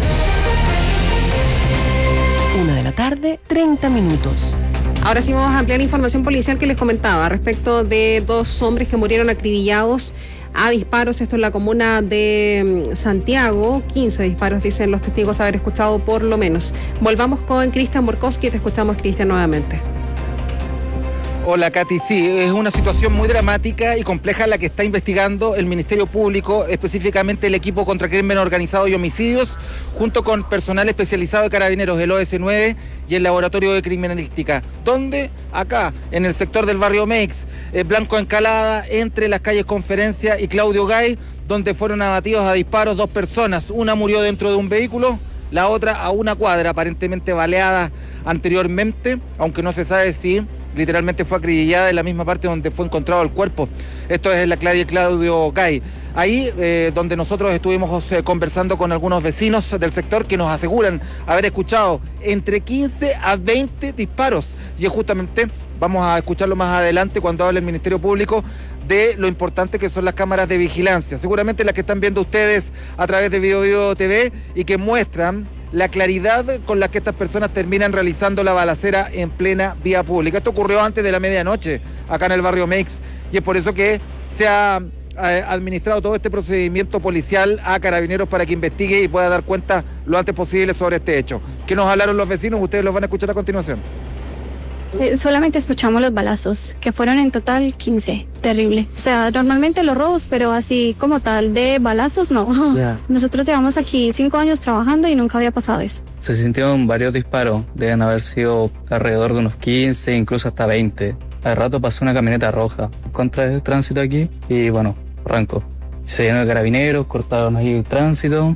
Una de la tarde, treinta minutos. Ahora sí vamos a ampliar la información policial que les comentaba respecto de dos hombres que murieron acribillados a disparos. Esto en la comuna de Santiago. quince disparos, dicen los testigos haber escuchado por lo menos. Volvamos con Cristian Borkowski. Te escuchamos, Cristian, nuevamente. Hola, Katy. Sí, es una situación muy dramática y compleja la que está investigando el Ministerio Público, específicamente el equipo contra crimen organizado y homicidios, junto con personal especializado de Carabineros, el O S nueve y el Laboratorio de Criminalística. ¿Dónde? Acá, en el sector del barrio Meix, eh, Blanco Encalada, entre las calles Conferencia y Claudio Gay, donde fueron abatidos a disparos dos personas. Una murió dentro de un vehículo, la otra a una cuadra, aparentemente baleada anteriormente, aunque no se sabe si literalmente fue acribillada en la misma parte donde fue encontrado el cuerpo. Esto es en la calle Claudio Gay. Ahí eh, donde nosotros estuvimos eh, conversando con algunos vecinos del sector que nos aseguran haber escuchado entre quince a veinte disparos. Y es justamente, vamos a escucharlo más adelante cuando hable el Ministerio Público de lo importante que son las cámaras de vigilancia. Seguramente las que están viendo ustedes a través de Bio Bio T V y que muestran la claridad con la que estas personas terminan realizando la balacera en plena vía pública. Esto ocurrió antes de la medianoche, acá en el barrio Meix, y es por eso que se ha eh, administrado todo este procedimiento policial a Carabineros para que investigue y pueda dar cuenta lo antes posible sobre este hecho. ¿Qué nos hablaron los vecinos? Ustedes los van a escuchar a continuación. Eh, solamente escuchamos los balazos, que fueron en total quince. Terrible. O sea, normalmente los robos, pero así como tal de balazos, no. Yeah. Nosotros llevamos aquí cinco años trabajando y nunca había pasado eso. Se sintieron varios disparos, deben haber sido alrededor de unos quince, incluso hasta veinte. Al rato pasó una camioneta roja contra el tránsito aquí y bueno, arrancó. Se llenó de carabineros, cortaron ahí el tránsito.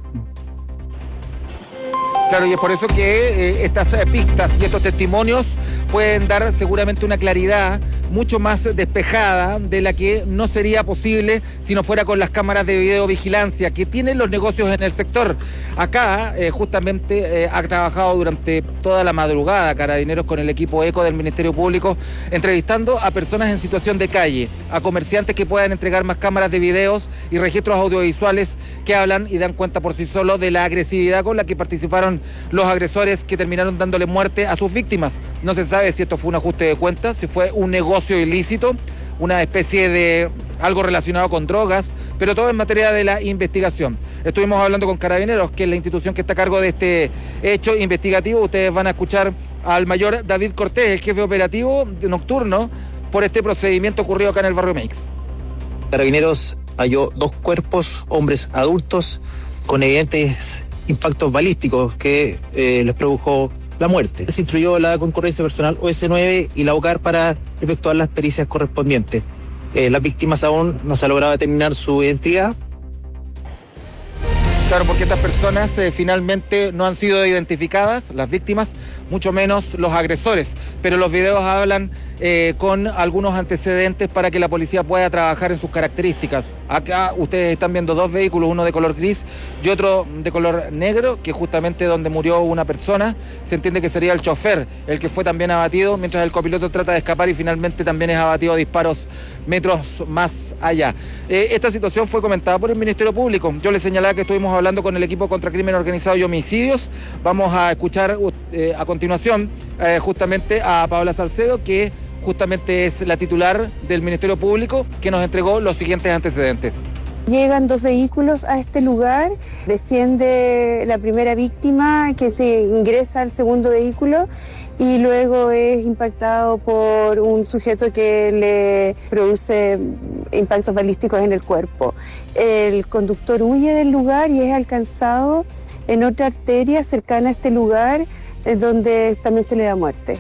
Claro, y es por eso que eh, estas eh, pistas y estos testimonios pueden dar seguramente una claridad mucho más despejada de la que no sería posible si no fuera con las cámaras de videovigilancia que tienen los negocios en el sector. Acá eh, justamente eh, ha trabajado durante toda la madrugada Carabineros con el equipo ECO del Ministerio Público entrevistando a personas en situación de calle, a comerciantes que puedan entregar más cámaras de videos y registros audiovisuales que hablan y dan cuenta por sí solos de la agresividad con la que participaron los agresores que terminaron dándole muerte a sus víctimas. No se sabe si esto fue un ajuste de cuentas, si fue un negocio ilícito, una especie de algo relacionado con drogas, pero todo en materia de la investigación. Estuvimos hablando con Carabineros, que es la institución que está a cargo de este hecho investigativo. Ustedes van a escuchar al mayor David Cortés, el jefe operativo nocturno, por este procedimiento ocurrido acá en el barrio Meix. Carabineros halló dos cuerpos, hombres adultos, con evidentes impactos balísticos que eh, les produjo la muerte. Se instruyó la concurrencia personal O S nueve y la O C A R para efectuar las pericias correspondientes. Eh, las víctimas aún no se ha logrado determinar su identidad. Claro, porque estas personas eh, finalmente no han sido identificadas, las víctimas, mucho menos los agresores, pero los videos hablan eh, con algunos antecedentes para que la policía pueda trabajar en sus características. Acá ustedes están viendo dos vehículos, uno de color gris y otro de color negro, que justamente donde murió una persona, se entiende que sería el chofer, el que fue también abatido, mientras el copiloto trata de escapar y finalmente también es abatido a disparos metros más allá. Eh, esta situación fue comentada por el Ministerio Público. Yo les señalaba que estuvimos hablando con el equipo contra crimen organizado y homicidios. Vamos a escuchar eh, a continuación eh, justamente a Paola Salcedo, que justamente es la titular del Ministerio Público, que nos entregó los siguientes antecedentes. Llegan dos vehículos a este lugar, desciende la primera víctima que se ingresa al segundo vehículo y luego es impactado por un sujeto que le produce impactos balísticos en el cuerpo. El conductor huye del lugar y es alcanzado en otra arteria cercana a este lugar, donde también se le da muerte.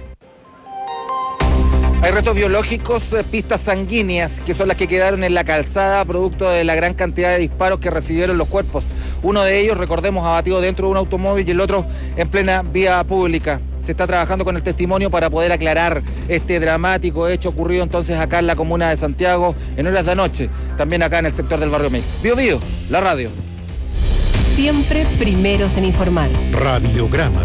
Hay restos biológicos, pistas sanguíneas, que son las que quedaron en la calzada, producto de la gran cantidad de disparos que recibieron los cuerpos. Uno de ellos, recordemos, abatido dentro de un automóvil y el otro en plena vía pública. Se está trabajando con el testimonio para poder aclarar este dramático hecho ocurrido entonces acá en la comuna de Santiago en horas de la noche, también acá en el sector del barrio Mix. Bío Bío, la radio. Siempre primeros en informar. Radiograma.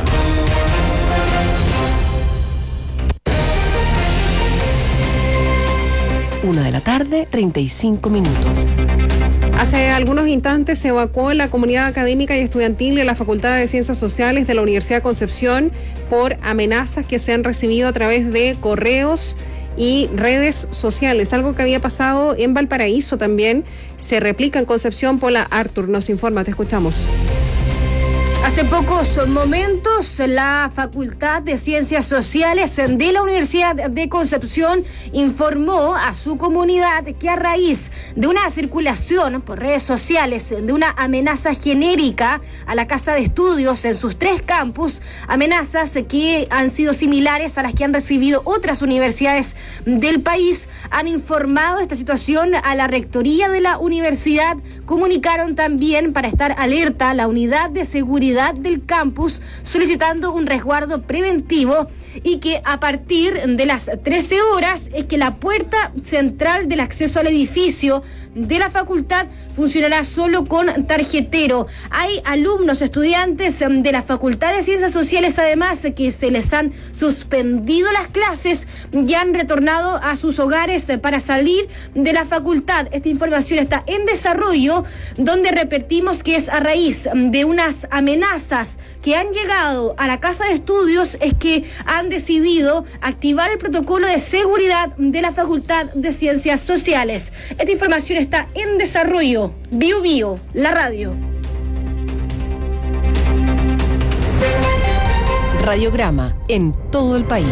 Una de la tarde, treinta y cinco minutos. Hace algunos instantes se evacuó la comunidad académica y estudiantil de la Facultad de Ciencias Sociales de la Universidad de Concepción por amenazas que se han recibido a través de correos y redes sociales. Algo que había pasado en Valparaíso también se replica en Concepción. Paula Artur nos informa, te escuchamos. Hace pocos momentos, la Facultad de Ciencias Sociales de la Universidad de Concepción informó a su comunidad que a raíz de una circulación por redes sociales de una amenaza genérica a la Casa de Estudios en sus tres campus, amenazas que han sido similares a las que han recibido otras universidades del país, han informado esta situación a la Rectoría de la universidad. Comunicaron también para estar alerta a la Unidad de Seguridad del campus, solicitando un resguardo preventivo y que a partir de las trece horas es que la puerta central del acceso al edificio de la facultad funcionará solo con tarjetero. Hay alumnos, estudiantes de la Facultad de Ciencias Sociales, además, que se les han suspendido las clases y han retornado a sus hogares para salir de la facultad. Esta información está en desarrollo, donde repetimos que es a raíz de unas amenazas que han llegado a la Casa de Estudios, es que han decidido activar el protocolo de seguridad de la Facultad de Ciencias Sociales. Esta información está en desarrollo. Bio Bio, la radio. Radiograma en todo el país.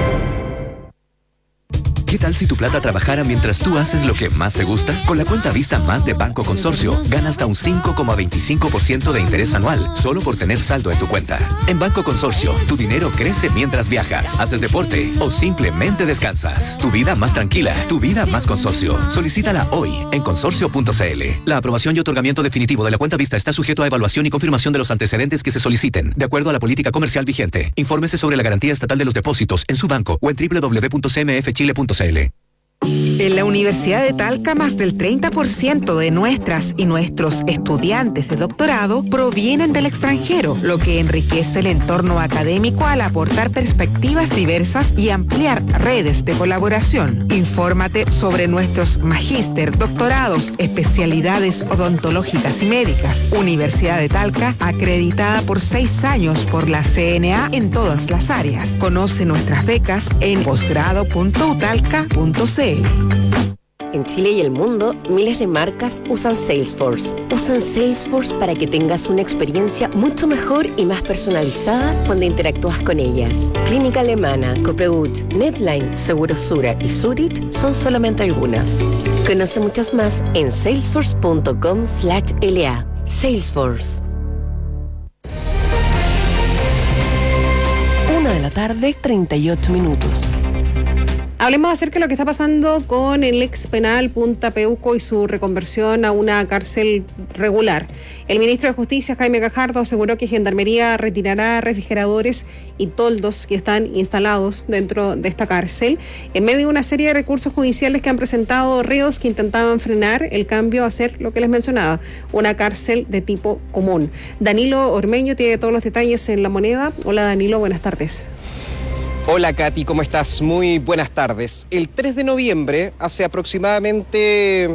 ¿Qué tal si tu plata trabajara mientras tú haces lo que más te gusta? Con la cuenta Visa Más de Banco Consorcio, gana hasta un cinco coma veinticinco por ciento de interés anual, solo por tener saldo en tu cuenta. En Banco Consorcio, tu dinero crece mientras viajas, haces deporte o simplemente descansas. Tu vida más tranquila, tu vida más Consorcio. Solicítala hoy en consorcio punto c l. La aprobación y otorgamiento definitivo de la cuenta Vista está sujeto a evaluación y confirmación de los antecedentes que se soliciten, de acuerdo a la política comercial vigente. Infórmese sobre la garantía estatal de los depósitos en su banco o en doble u doble u doble u punto c m f chile punto c l. En la Universidad de Talca, más del treinta por ciento de nuestras y nuestros estudiantes de doctorado provienen del extranjero, lo que enriquece el entorno académico al aportar perspectivas diversas y ampliar redes de colaboración. Infórmate sobre nuestros magíster, doctorados, especialidades odontológicas y médicas. Universidad de Talca, acreditada por seis años por la C N A en todas las áreas. Conoce nuestras becas en posgrado punto u talca punto c l. En Chile y el mundo, miles de marcas usan Salesforce. Usan Salesforce para que tengas una experiencia mucho mejor y más personalizada cuando interactúas con ellas. Clínica Alemana, Copeut, Netline, Segurosura y Zurich son solamente algunas. Conoce muchas más en salesforce punto com slash l a. Salesforce. Una de la tarde, treinta y ocho minutos. Hablemos acerca de lo que está pasando con el ex penal Punta Peuco y su reconversión a una cárcel regular. El ministro de Justicia, Jaime Gajardo, aseguró que Gendarmería retirará refrigeradores y toldos que están instalados dentro de esta cárcel en medio de una serie de recursos judiciales que han presentado reos que intentaban frenar el cambio a ser lo que les mencionaba, una cárcel de tipo común. Danilo Ormeño tiene todos los detalles en La Moneda. Hola Danilo, buenas tardes. Hola Katy, ¿cómo estás? Muy buenas tardes. El tres de noviembre, hace aproximadamente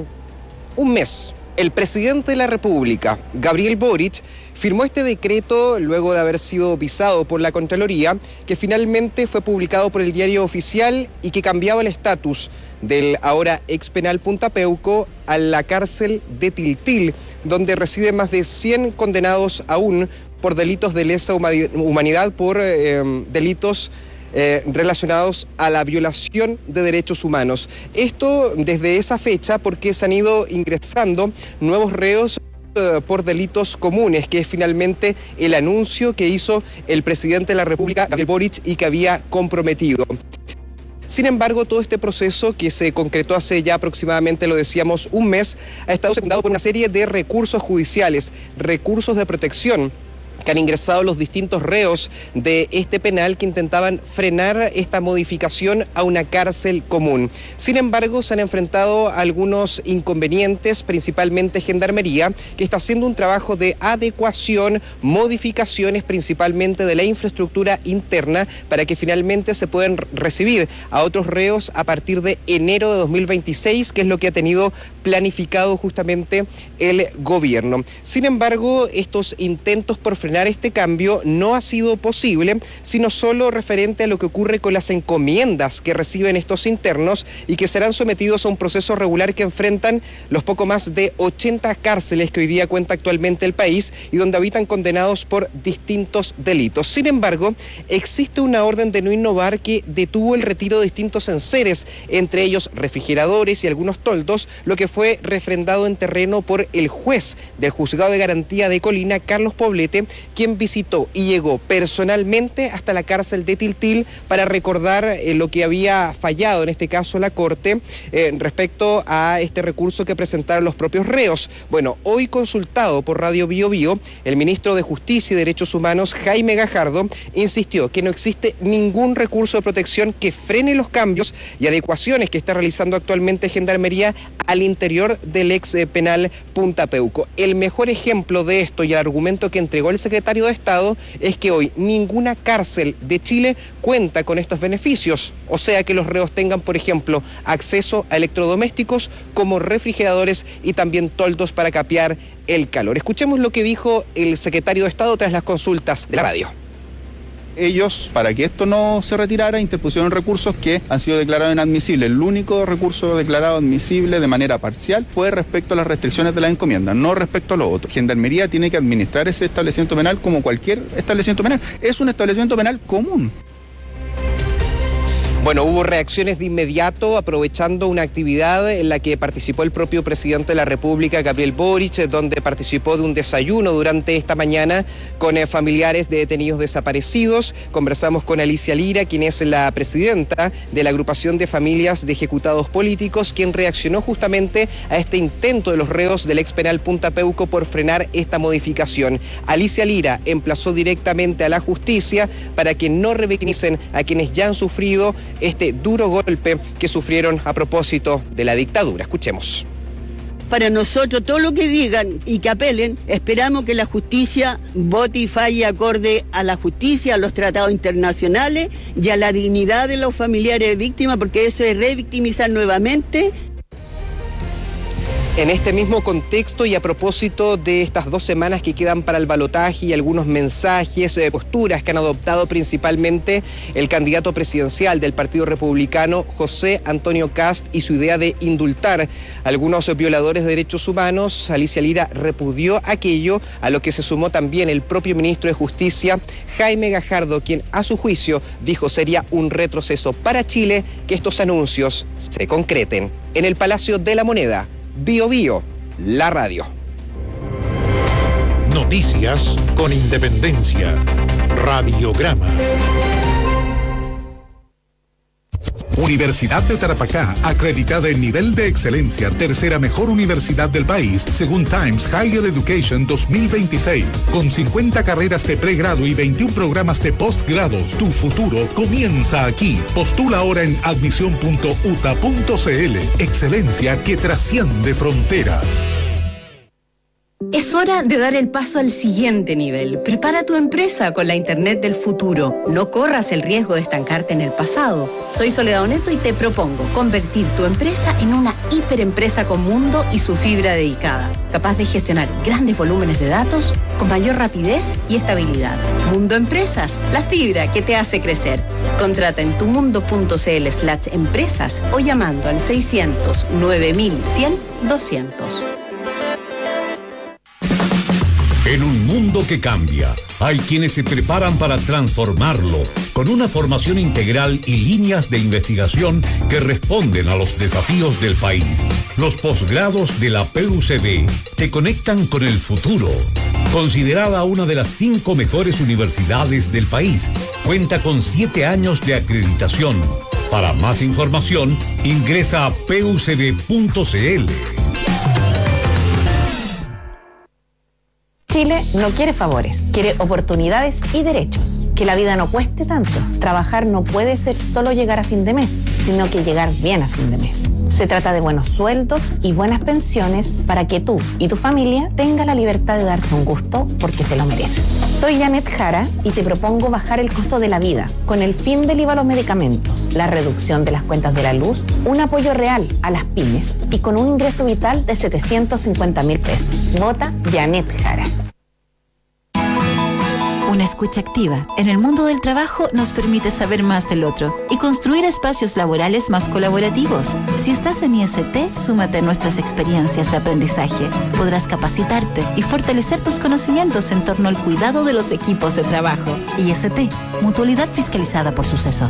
un mes, el presidente de la República, Gabriel Boric, firmó este decreto luego de haber sido visado por la Contraloría, que finalmente fue publicado por el Diario Oficial y que cambiaba el estatus del ahora ex penal Punta Peuco a la cárcel de Tiltil, donde residen más de cien condenados aún por delitos de lesa humanidad, por eh, delitos Eh, relacionados a la violación de derechos humanos. Esto desde esa fecha porque se han ido ingresando nuevos reos eh, por delitos comunes, que es finalmente el anuncio que hizo el presidente de la República, Gabriel Boric, y que había comprometido. Sin embargo, todo este proceso que se concretó hace ya aproximadamente, lo decíamos, un mes, ha estado secundado por una serie de recursos judiciales, recursos de protección, que han ingresado los distintos reos de este penal que intentaban frenar esta modificación a una cárcel común. Sin embargo, se han enfrentado a algunos inconvenientes, principalmente Gendarmería, que está haciendo un trabajo de adecuación, modificaciones principalmente de la infraestructura interna para que finalmente se puedan recibir a otros reos a partir de enero de dos mil veintiséis, que es lo que ha tenido planificado justamente el gobierno. Sin embargo, estos intentos por frenar este cambio no ha sido posible, sino solo referente a lo que ocurre con las encomiendas que reciben estos internos y que serán sometidos a un proceso regular que enfrentan los poco más de ochenta cárceles que hoy día cuenta actualmente el país y donde habitan condenados por distintos delitos. Sin embargo, existe una orden de no innovar que detuvo el retiro de distintos enseres, entre ellos refrigeradores y algunos toldos, lo que fue refrendado en terreno por el juez del Juzgado de Garantía de Colina, Carlos Poblete, quien visitó y llegó personalmente hasta la cárcel de Tiltil para recordar eh, lo que había fallado, en este caso la Corte, eh, respecto a este recurso que presentaron los propios reos. Bueno, hoy consultado por Radio Bio Bio, el ministro de Justicia y Derechos Humanos, Jaime Gajardo, insistió que no existe ningún recurso de protección que frene los cambios y adecuaciones que está realizando actualmente Gendarmería al interior del ex penal Punta Peuco. El mejor ejemplo de esto y el argumento que entregó el secretario de Estado es que hoy ninguna cárcel de Chile cuenta con estos beneficios, o sea que los reos tengan, por ejemplo, acceso a electrodomésticos como refrigeradores y también toldos para capear el calor. Escuchemos lo que dijo el secretario de Estado tras las consultas de la radio. Ellos, para que esto no se retirara, interpusieron recursos que han sido declarados inadmisibles. El único recurso declarado admisible de manera parcial fue respecto a las restricciones de la encomienda, no respecto a lo otro. Gendarmería tiene que administrar ese establecimiento penal como cualquier establecimiento penal. Es un establecimiento penal común. Bueno, hubo reacciones de inmediato aprovechando una actividad en la que participó el propio presidente de la República, Gabriel Boric, donde participó de un desayuno durante esta mañana con eh, familiares de detenidos desaparecidos. Conversamos con Alicia Lira, quien es la presidenta de la agrupación de familias de ejecutados políticos, quien reaccionó justamente a este intento de los reos del ex penal Punta Peuco por frenar esta modificación. Alicia Lira emplazó directamente a la justicia para que no revictimicen a quienes ya han sufrido este duro golpe que sufrieron a propósito de la dictadura. Escuchemos. Para nosotros, todo lo que digan y que apelen, esperamos que la justicia vote y falle acorde a la justicia, a los tratados internacionales y a la dignidad de los familiares de víctimas, porque eso es revictimizar nuevamente. En este mismo contexto y a propósito de estas dos semanas que quedan para el balotaje y algunos mensajes, eh, posturas que han adoptado principalmente el candidato presidencial del Partido Republicano, José Antonio Kast, y su idea de indultar a algunos violadores de derechos humanos, Alicia Lira repudió aquello, a lo que se sumó también el propio ministro de Justicia, Jaime Gajardo, quien a su juicio dijo sería un retroceso para Chile que estos anuncios se concreten. En el Palacio de la Moneda, Bio Bio, la radio. Noticias con independencia. Radiograma. Universidad de Tarapacá, acreditada en nivel de excelencia, tercera mejor universidad del país, según Times Higher Education dos mil veintiséis. Con cincuenta carreras de pregrado y veintiún programas de postgrados, tu futuro comienza aquí. Postula ahora en admisión punto u t a punto c l. Excelencia que trasciende fronteras. Es hora de dar el paso al siguiente nivel. Prepara tu empresa con la Internet del futuro. No corras el riesgo de estancarte en el pasado. Soy Soledad Oneto y te propongo convertir tu empresa en una hiperempresa con mundo y su fibra dedicada, capaz de gestionar grandes volúmenes de datos con mayor rapidez y estabilidad. Mundo Empresas, la fibra que te hace crecer. Contrata en tumundo.cl slash empresas o llamando al seiscientos nueve mil cien doscientos. En un mundo que cambia, hay quienes se preparan para transformarlo con una formación integral y líneas de investigación que responden a los desafíos del país. Los posgrados de la P U C B te conectan con el futuro. Considerada una de las cinco mejores universidades del país, cuenta con siete años de acreditación. Para más información, ingresa a p u c b punto c l. Chile no quiere favores, quiere oportunidades y derechos. Que la vida no cueste tanto. Trabajar no puede ser solo llegar a fin de mes, sino que llegar bien a fin de mes. Se trata de buenos sueldos y buenas pensiones para que tú y tu familia tengan la libertad de darse un gusto porque se lo merecen. Soy Janet Jara y te propongo bajar el costo de la vida con el fin del I V A a los medicamentos, la reducción de las cuentas de la luz, un apoyo real a las pymes y con un ingreso vital de setecientos cincuenta mil pesos. Vota Janet Jara. Una escucha activa en el mundo del trabajo nos permite saber más del otro y construir espacios laborales más colaborativos. Si estás en I S T, súmate a nuestras experiencias de aprendizaje. Podrás capacitarte y fortalecer tus conocimientos en torno al cuidado de los equipos de trabajo. I S T, mutualidad fiscalizada por Suceso.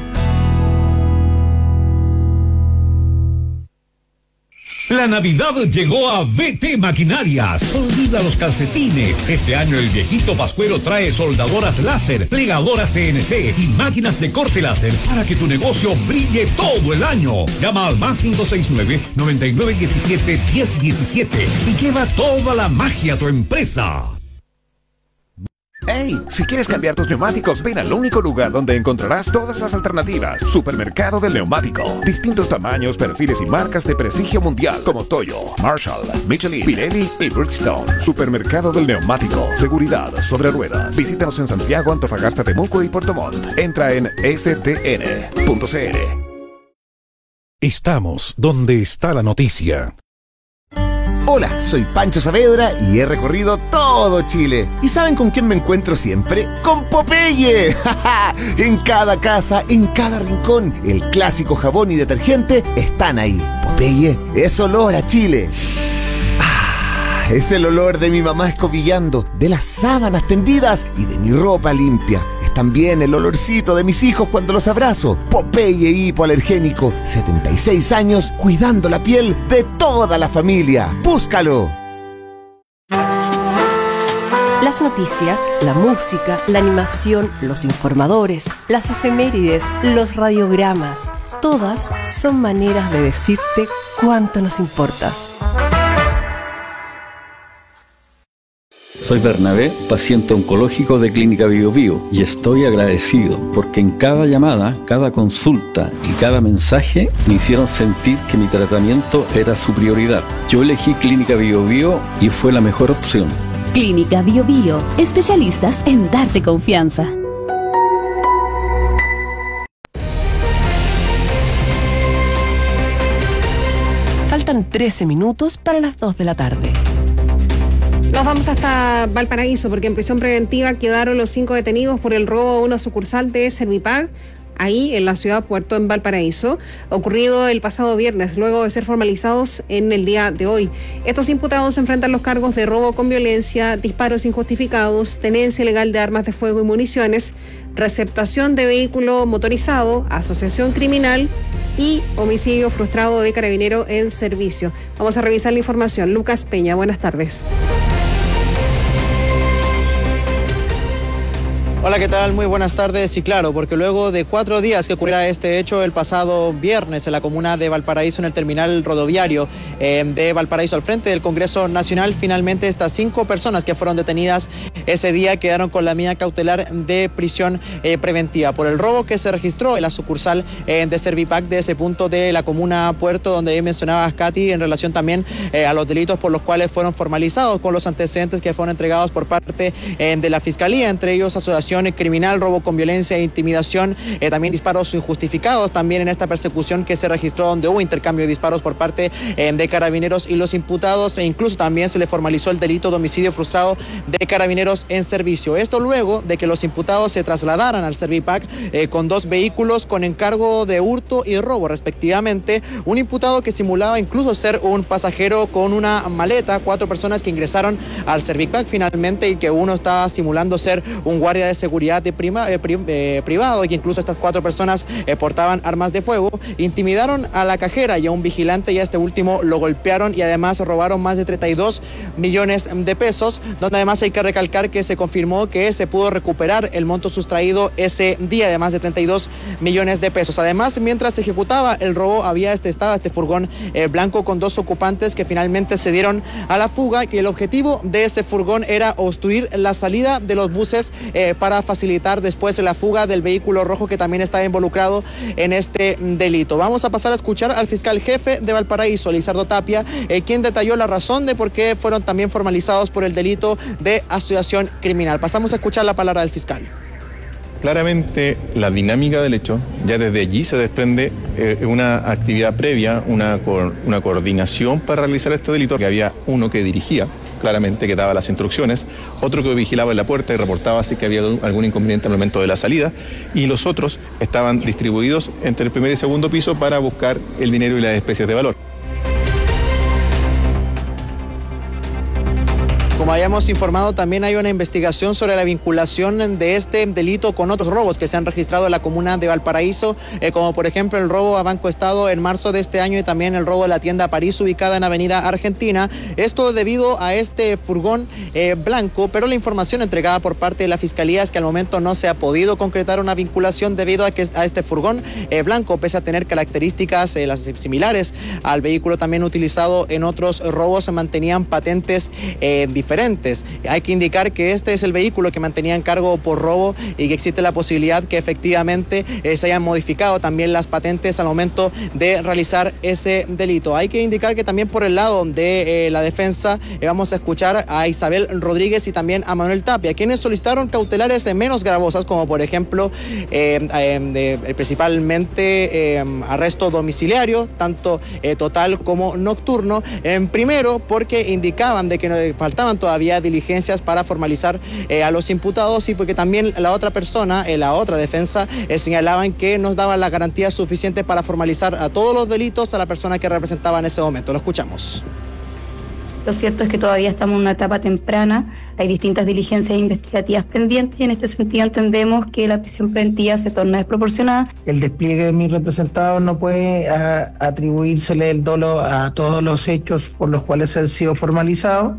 La Navidad llegó a B T Maquinarias. Olvida los calcetines. Este año el viejito Pascuero trae soldadoras láser, plegadoras C N C y máquinas de corte láser para que tu negocio brille todo el año. Llama al más cinco seis nueve, nueve nueve uno siete, uno cero uno siete y lleva toda la magia a tu empresa. ¡Hey! Si quieres cambiar tus neumáticos, ven al único lugar donde encontrarás todas las alternativas. Supermercado del Neumático. Distintos tamaños, perfiles y marcas de prestigio mundial como Toyo, Marshall, Michelin, Pirelli y Bridgestone. Supermercado del Neumático. Seguridad sobre ruedas. Visítanos en Santiago, Antofagasta, Temuco y Puerto Montt. Entra en s t n punto c l. Estamos donde está la noticia. Hola, soy Pancho Saavedra y he recorrido todo Chile. ¿Y saben con quién me encuentro siempre? ¡Con Popeye! En cada casa, en cada rincón, el clásico jabón y detergente están ahí. Popeye es olor a Chile. Ah, es el olor de mi mamá escobillando, de las sábanas tendidas y de mi ropa limpia. Es también el olorcito de mis hijos cuando los abrazo. Popeye hipoalergénico, setenta y seis años cuidando la piel de toda la familia. ¡Búscalo! Las noticias, la música, la animación, los informadores, las efemérides, los radiogramas, todas son maneras de decirte cuánto nos importas. Soy Bernabé, paciente oncológico de Clínica Bio Bio, y estoy agradecido porque en cada llamada, cada consulta y cada mensaje me hicieron sentir que mi tratamiento era su prioridad. Yo elegí Clínica Bio Bio y fue la mejor opción. Clínica Bio Bio, especialistas en darte confianza. Faltan trece minutos para las dos de la tarde. Nos vamos hasta Valparaíso porque en prisión preventiva quedaron los cinco detenidos por el robo a una sucursal de Servipag, ahí en la ciudad Puerto, en Valparaíso, ocurrido el pasado viernes, luego de ser formalizados en el día de hoy. Estos imputados enfrentan los cargos de robo con violencia, disparos injustificados, tenencia ilegal de armas de fuego y municiones, receptación de vehículo motorizado, asociación criminal y homicidio frustrado de carabinero en servicio. Vamos a revisar la información. Lucas Peña, buenas tardes. Hola, ¿qué tal? Muy buenas tardes. Y claro, porque luego de cuatro días que ocurriera este hecho el pasado viernes en la comuna de Valparaíso, en el terminal rodoviario eh, de Valparaíso, al frente del Congreso Nacional, finalmente estas cinco personas que fueron detenidas ese día quedaron con la medida cautelar de prisión eh, preventiva por el robo que se registró en la sucursal eh, de Servipack de ese punto de la comuna Puerto, donde mencionabas, Katy, en relación también eh, a los delitos por los cuales fueron formalizados con los antecedentes que fueron entregados por parte eh, de la Fiscalía, entre ellos asociación criminal, robo con violencia e intimidación, eh, también disparos injustificados, también en esta persecución que se registró donde hubo intercambio de disparos por parte eh, de carabineros y los imputados, e incluso también se le formalizó el delito de homicidio frustrado de carabineros en servicio. Esto luego de que los imputados se trasladaran al Servipack eh, con dos vehículos con encargo de hurto y robo respectivamente, un imputado que simulaba incluso ser un pasajero con una maleta, cuatro personas que ingresaron al Servipack finalmente y que uno estaba simulando ser un guardia de seguridad de prima, eh, pri, eh, privado, y que incluso estas cuatro personas eh, portaban armas de fuego, intimidaron a la cajera y a un vigilante, y a este último lo golpearon y además robaron más de treinta y dos millones de pesos, donde además hay que recalcar que se confirmó que se pudo recuperar el monto sustraído ese día de más de treinta y dos millones de pesos. Además, mientras se ejecutaba el robo, había este, estaba este furgón eh, blanco con dos ocupantes que finalmente se dieron a la fuga, y el objetivo de ese furgón era obstruir la salida de los buses eh, para facilitar después la fuga del vehículo rojo que también está involucrado en este delito. Vamos a pasar a escuchar al fiscal jefe de Valparaíso, Lizardo Tapia, eh, quien detalló la razón de por qué fueron también formalizados por el delito de asociación criminal. Pasamos a escuchar la palabra del fiscal. Claramente la dinámica del hecho, ya desde allí se desprende eh, una actividad previa, una, co- una coordinación para realizar este delito, que había uno que dirigía, claramente que daba las instrucciones, otro que vigilaba en la puerta y reportaba si que había algún inconveniente en el momento de la salida, y los otros estaban distribuidos entre el primer y segundo piso para buscar el dinero y las especies de valor. Como habíamos informado, también hay una investigación sobre la vinculación de este delito con otros robos que se han registrado en la comuna de Valparaíso, eh, como por ejemplo el robo a Banco Estado en marzo de este año y también el robo de la tienda París ubicada en Avenida Argentina. Esto debido a este furgón eh, blanco, pero la información entregada por parte de la Fiscalía es que al momento no se ha podido concretar una vinculación debido a que a este furgón eh, blanco, pese a tener características eh, las similares al vehículo también utilizado en otros robos, se mantenían patentes eh, diferentes. Hay que indicar que este es el vehículo que mantenía en cargo por robo y que existe la posibilidad que efectivamente eh, se hayan modificado también las patentes al momento de realizar ese delito. Hay que indicar que también por el lado de eh, la defensa eh, vamos a escuchar a Isabel Rodríguez y también a Manuel Tapia, quienes solicitaron cautelares eh, menos gravosas, como por ejemplo eh, eh, eh, principalmente eh, arresto domiciliario, tanto eh, total como nocturno. En primero, porque indicaban de que no, faltaban todavía diligencias para formalizar eh, a los imputados, y porque también la otra persona, eh, la otra defensa, eh, señalaban que nos daban la garantía suficiente para formalizar a todos los delitos a la persona que representaba en ese momento. Lo escuchamos. Lo cierto es que todavía estamos en una etapa temprana, hay distintas diligencias investigativas pendientes y en este sentido entendemos que la prisión preventiva se torna desproporcionada. El despliegue de mis representados no puede a, atribuírsele el dolo a todos los hechos por los cuales han sido formalizados.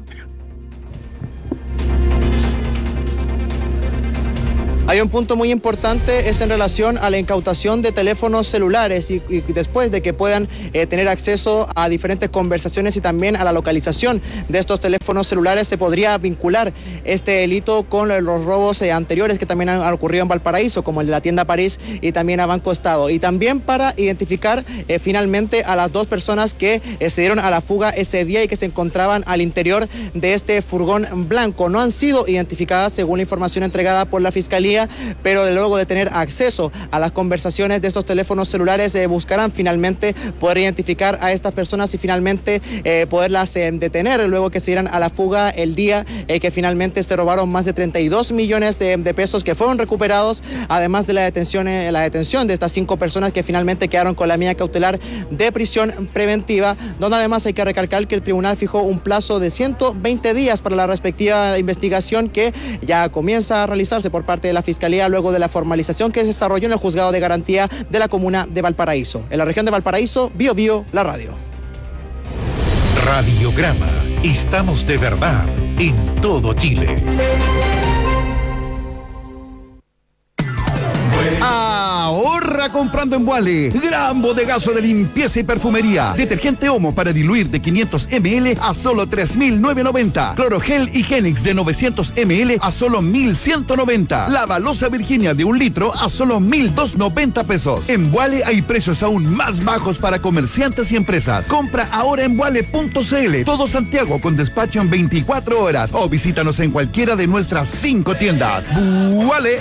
Hay un punto muy importante, es en relación a la incautación de teléfonos celulares y, y después de que puedan eh, tener acceso a diferentes conversaciones y también a la localización de estos teléfonos celulares, se podría vincular este delito con los robos eh, anteriores que también han ocurrido en Valparaíso, como el de la tienda París y también a Banco Estado. Y también para identificar eh, finalmente a las dos personas que eh, se dieron a la fuga ese día y que se encontraban al interior de este furgón blanco. No han sido identificadas según la información entregada por la Fiscalía, pero luego de tener acceso a las conversaciones de estos teléfonos celulares eh, buscarán finalmente poder identificar a estas personas y finalmente eh, poderlas eh, detener luego que se dieran a la fuga el día eh, que finalmente se robaron más de treinta y dos millones de, de pesos que fueron recuperados, además de la detención, eh, la detención de estas cinco personas que finalmente quedaron con la medida cautelar de prisión preventiva, donde además hay que recalcar que el tribunal fijó un plazo de ciento veinte días para la respectiva investigación que ya comienza a realizarse por parte de la Fiscalía luego de la formalización que se desarrolló en el Juzgado de Garantía de la comuna de Valparaíso. En la región de Valparaíso, Bio Bio, la radio. Radiograma. Estamos de verdad en todo Chile. probando en Wale. Gran bodegazo de limpieza y perfumería. Detergente Omo para diluir de quinientos mililitros a solo tres mil novecientos noventa. Clorogel Higienix de novecientos mililitros a solo mil ciento noventa. La Balosa Virginia de un litro a solo mil doscientos noventa pesos. En Wale hay precios aún más bajos para comerciantes y empresas. Compra ahora en wale punto c l. Todo Santiago con despacho en veinticuatro horas. O visítanos en cualquiera de nuestras cinco tiendas. Wale.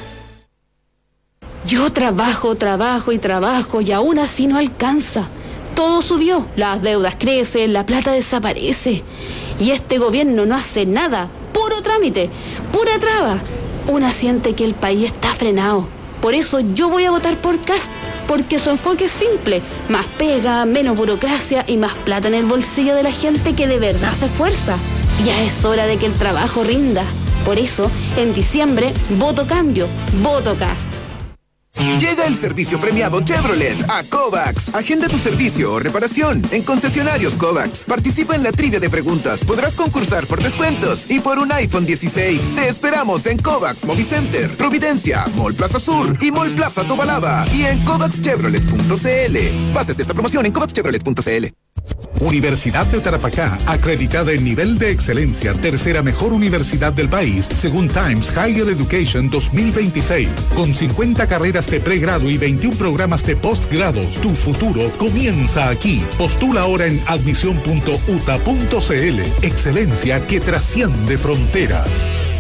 Yo trabajo, trabajo y trabajo y aún así no alcanza. Todo subió, las deudas crecen, la plata desaparece. Y este gobierno no hace nada. Puro trámite, pura traba. Una siente que el país está frenado. Por eso yo voy a votar por Kast, porque su enfoque es simple. Más pega, menos burocracia y más plata en el bolsillo de la gente que de verdad se esfuerza. Ya es hora de que el trabajo rinda. Por eso, en diciembre, voto cambio, voto Kast. Llega el servicio premiado Chevrolet a Kovacs. Agenda tu servicio o reparación en concesionarios Kovacs. Participa en la trivia de preguntas. Podrás concursar por descuentos y por un iPhone dieciséis. Te esperamos en Kovacs Movicenter, Providencia, Mall Plaza Sur y Mall Plaza Tobalaba. Y en kovacs chevrolet punto c l. Bases de esta promoción en kovacs chevrolet punto c l. Universidad de Tarapacá, acreditada en nivel de excelencia, tercera mejor universidad del país, según Times Higher Education dos mil veintiséis. Con cincuenta carreras de pregrado y veintiún programas de postgrados, tu futuro comienza aquí. Postula ahora en admisión punto u t a punto c l. Excelencia que trasciende fronteras.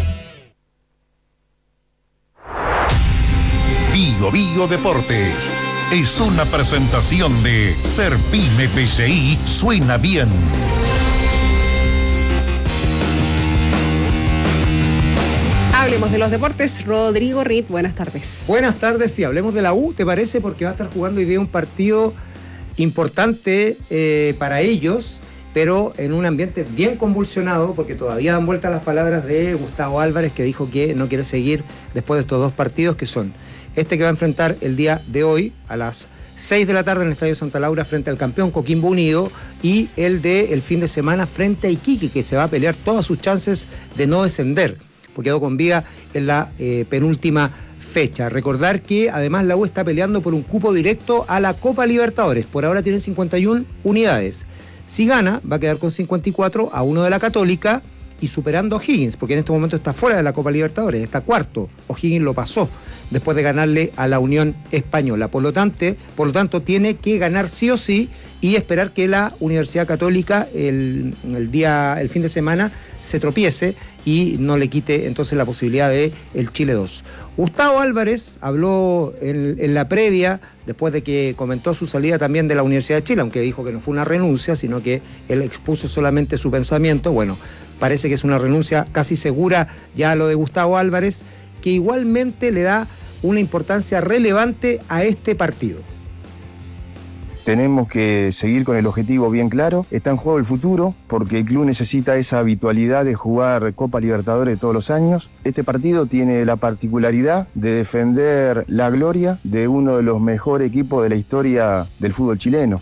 Bio Bio Deportes. Es una presentación de Serpin F C I Suena Bien. Hablemos de los deportes. Rodrigo Ritt, buenas tardes. Buenas tardes, sí, hablemos de la U, ¿te parece? Porque va a estar jugando hoy día un partido importante eh, para ellos, pero en un ambiente bien convulsionado, porque todavía dan vuelta las palabras de Gustavo Álvarez, que dijo que no quiere seguir después de estos dos partidos, que son este que va a enfrentar el día de hoy a las seis de la tarde en el Estadio Santa Laura frente al campeón Coquimbo Unido, y el de el fin de semana frente a Iquique, que se va a pelear todas sus chances de no descender, porque quedó con vida en la eh, penúltima fecha. Recordar que además la U está peleando por un cupo directo a la Copa Libertadores. Por ahora tienen cincuenta y una unidades. Si gana, va a quedar con cincuenta y cuatro a uno de la Católica y superando a O'Higgins, porque en este momento está fuera de la Copa Libertadores, está cuarto. O'Higgins lo pasó después de ganarle a la Unión Española. Por lo tanto, por lo tanto tiene que ganar sí o sí y esperar que la Universidad Católica el, el día, el fin de semana se tropiece y no le quite entonces la posibilidad de el Chile dos. Gustavo Álvarez habló en, en la previa, después de que comentó su salida también de la Universidad de Chile, aunque dijo que no fue una renuncia, sino que él expuso solamente su pensamiento. Bueno, parece que es una renuncia casi segura ya a lo de Gustavo Álvarez, que igualmente le da una importancia relevante a este partido. Tenemos que seguir con el objetivo bien claro. Está en juego el futuro, porque el club necesita esa habitualidad de jugar Copa Libertadores todos los años. Este partido tiene la particularidad de defender la gloria de uno de los mejores equipos de la historia del fútbol chileno.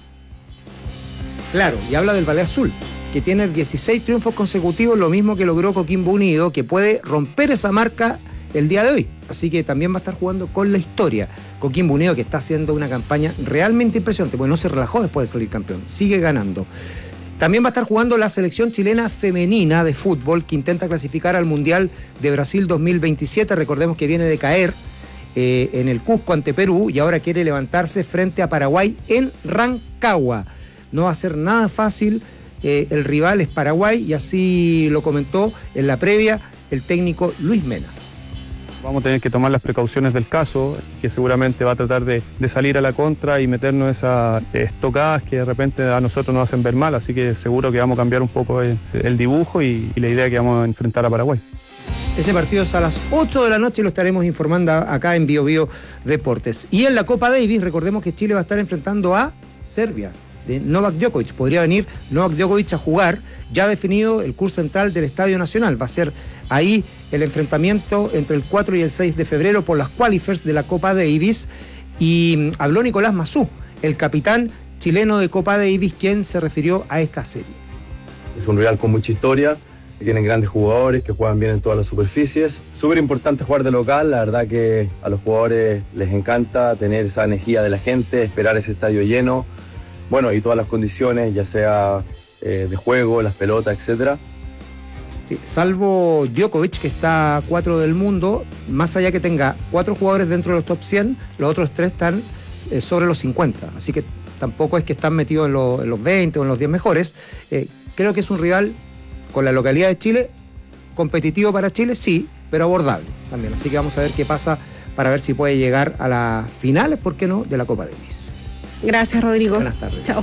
Claro, y habla del Valle Azul, que tiene dieciséis triunfos consecutivos, lo mismo que logró Coquimbo Unido, que puede romper esa marca el día de hoy. Así que también va a estar jugando con la historia. Coquimbo Unido, que está haciendo una campaña realmente impresionante, porque no se relajó después de salir campeón, sigue ganando. También va a estar jugando la selección chilena femenina de fútbol, que intenta clasificar al Mundial de Brasil dos mil veintisiete. Recordemos que viene de caer eh, en el Cusco ante Perú y ahora quiere levantarse frente a Paraguay en Rancagua. No va a ser nada fácil, eh, el rival es Paraguay, y así lo comentó en la previa el técnico Luis Mena. Vamos a tener que tomar las precauciones del caso, que seguramente va a tratar de, de salir a la contra y meternos esas estocadas que de repente a nosotros nos hacen ver mal, así que seguro que vamos a cambiar un poco el, el dibujo y, y la idea que vamos a enfrentar a Paraguay. Ese partido es a las ocho de la noche y lo estaremos informando acá en Bio Bio Deportes. Y en la Copa Davis, recordemos que Chile va a estar enfrentando a Serbia, de Novak Djokovic. Podría venir Novak Djokovic a jugar, ya definido el curso central del Estadio Nacional. Va a ser ahí el enfrentamiento entre el cuatro y el seis de febrero por las qualifiers de la Copa Davis. Y habló Nicolás Massú, el capitán chileno de Copa Davis, quien se refirió a esta serie. Es un rival con mucha historia, Tienen grandes jugadores que juegan bien en todas las superficies. Súper importante jugar de local, la verdad que a los jugadores les encanta tener esa energía de la gente, esperar ese estadio lleno, bueno, y todas las condiciones, ya sea eh, de juego, las pelotas, etcétera. Sí, salvo Djokovic, que está a cuatro del mundo, más allá que tenga cuatro jugadores dentro de los top cien, los otros tres están eh, sobre los cincuenta, así que tampoco es que están metidos en, lo, en los veinte o en los diez mejores. Eh, creo que es un rival con la localidad de Chile, competitivo para Chile, sí, pero abordable también. Así que vamos a ver qué pasa para ver si puede llegar a las finales, ¿por qué no?, de la Copa Davis. Gracias, Rodrigo. Buenas tardes. Chao.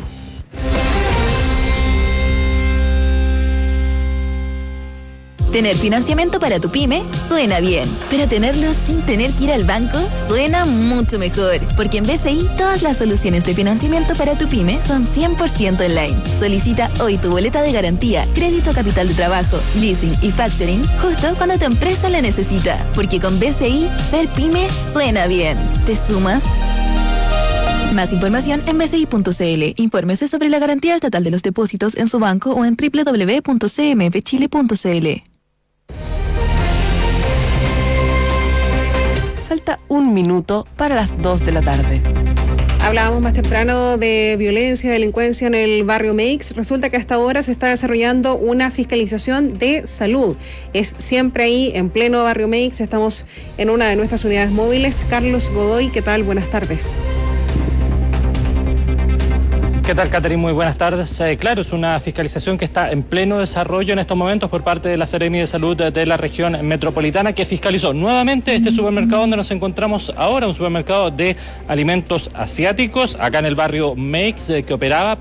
Tener financiamiento para tu pyme suena bien, pero tenerlo sin tener que ir al banco suena mucho mejor, porque en B C I todas las soluciones de financiamiento para tu pyme son cien por ciento online. Solicita hoy tu boleta de garantía, crédito capital de trabajo, leasing y factoring justo cuando tu empresa la necesita, porque con B C I ser pyme suena bien. ¿Te sumas? Más información en b c i punto c l. Infórmese sobre la garantía estatal de los depósitos en su banco o en w w w punto c m f chile punto c l. Falta un minuto para las dos de la tarde. Hablábamos más temprano de violencia y delincuencia en el barrio Meix. Resulta que hasta ahora se está desarrollando una fiscalización de salud. Es siempre ahí, en pleno barrio Meix. Estamos en una de nuestras unidades móviles. Carlos Godoy, ¿qué tal? Buenas tardes. ¿Qué tal, Catherine? Muy buenas tardes. Eh, claro, es una fiscalización que está en pleno desarrollo en estos momentos por parte de la Seremi de Salud de la región metropolitana, que fiscalizó nuevamente este supermercado donde nos encontramos ahora, un supermercado de alimentos asiáticos, acá en el barrio Meix, eh, que operaba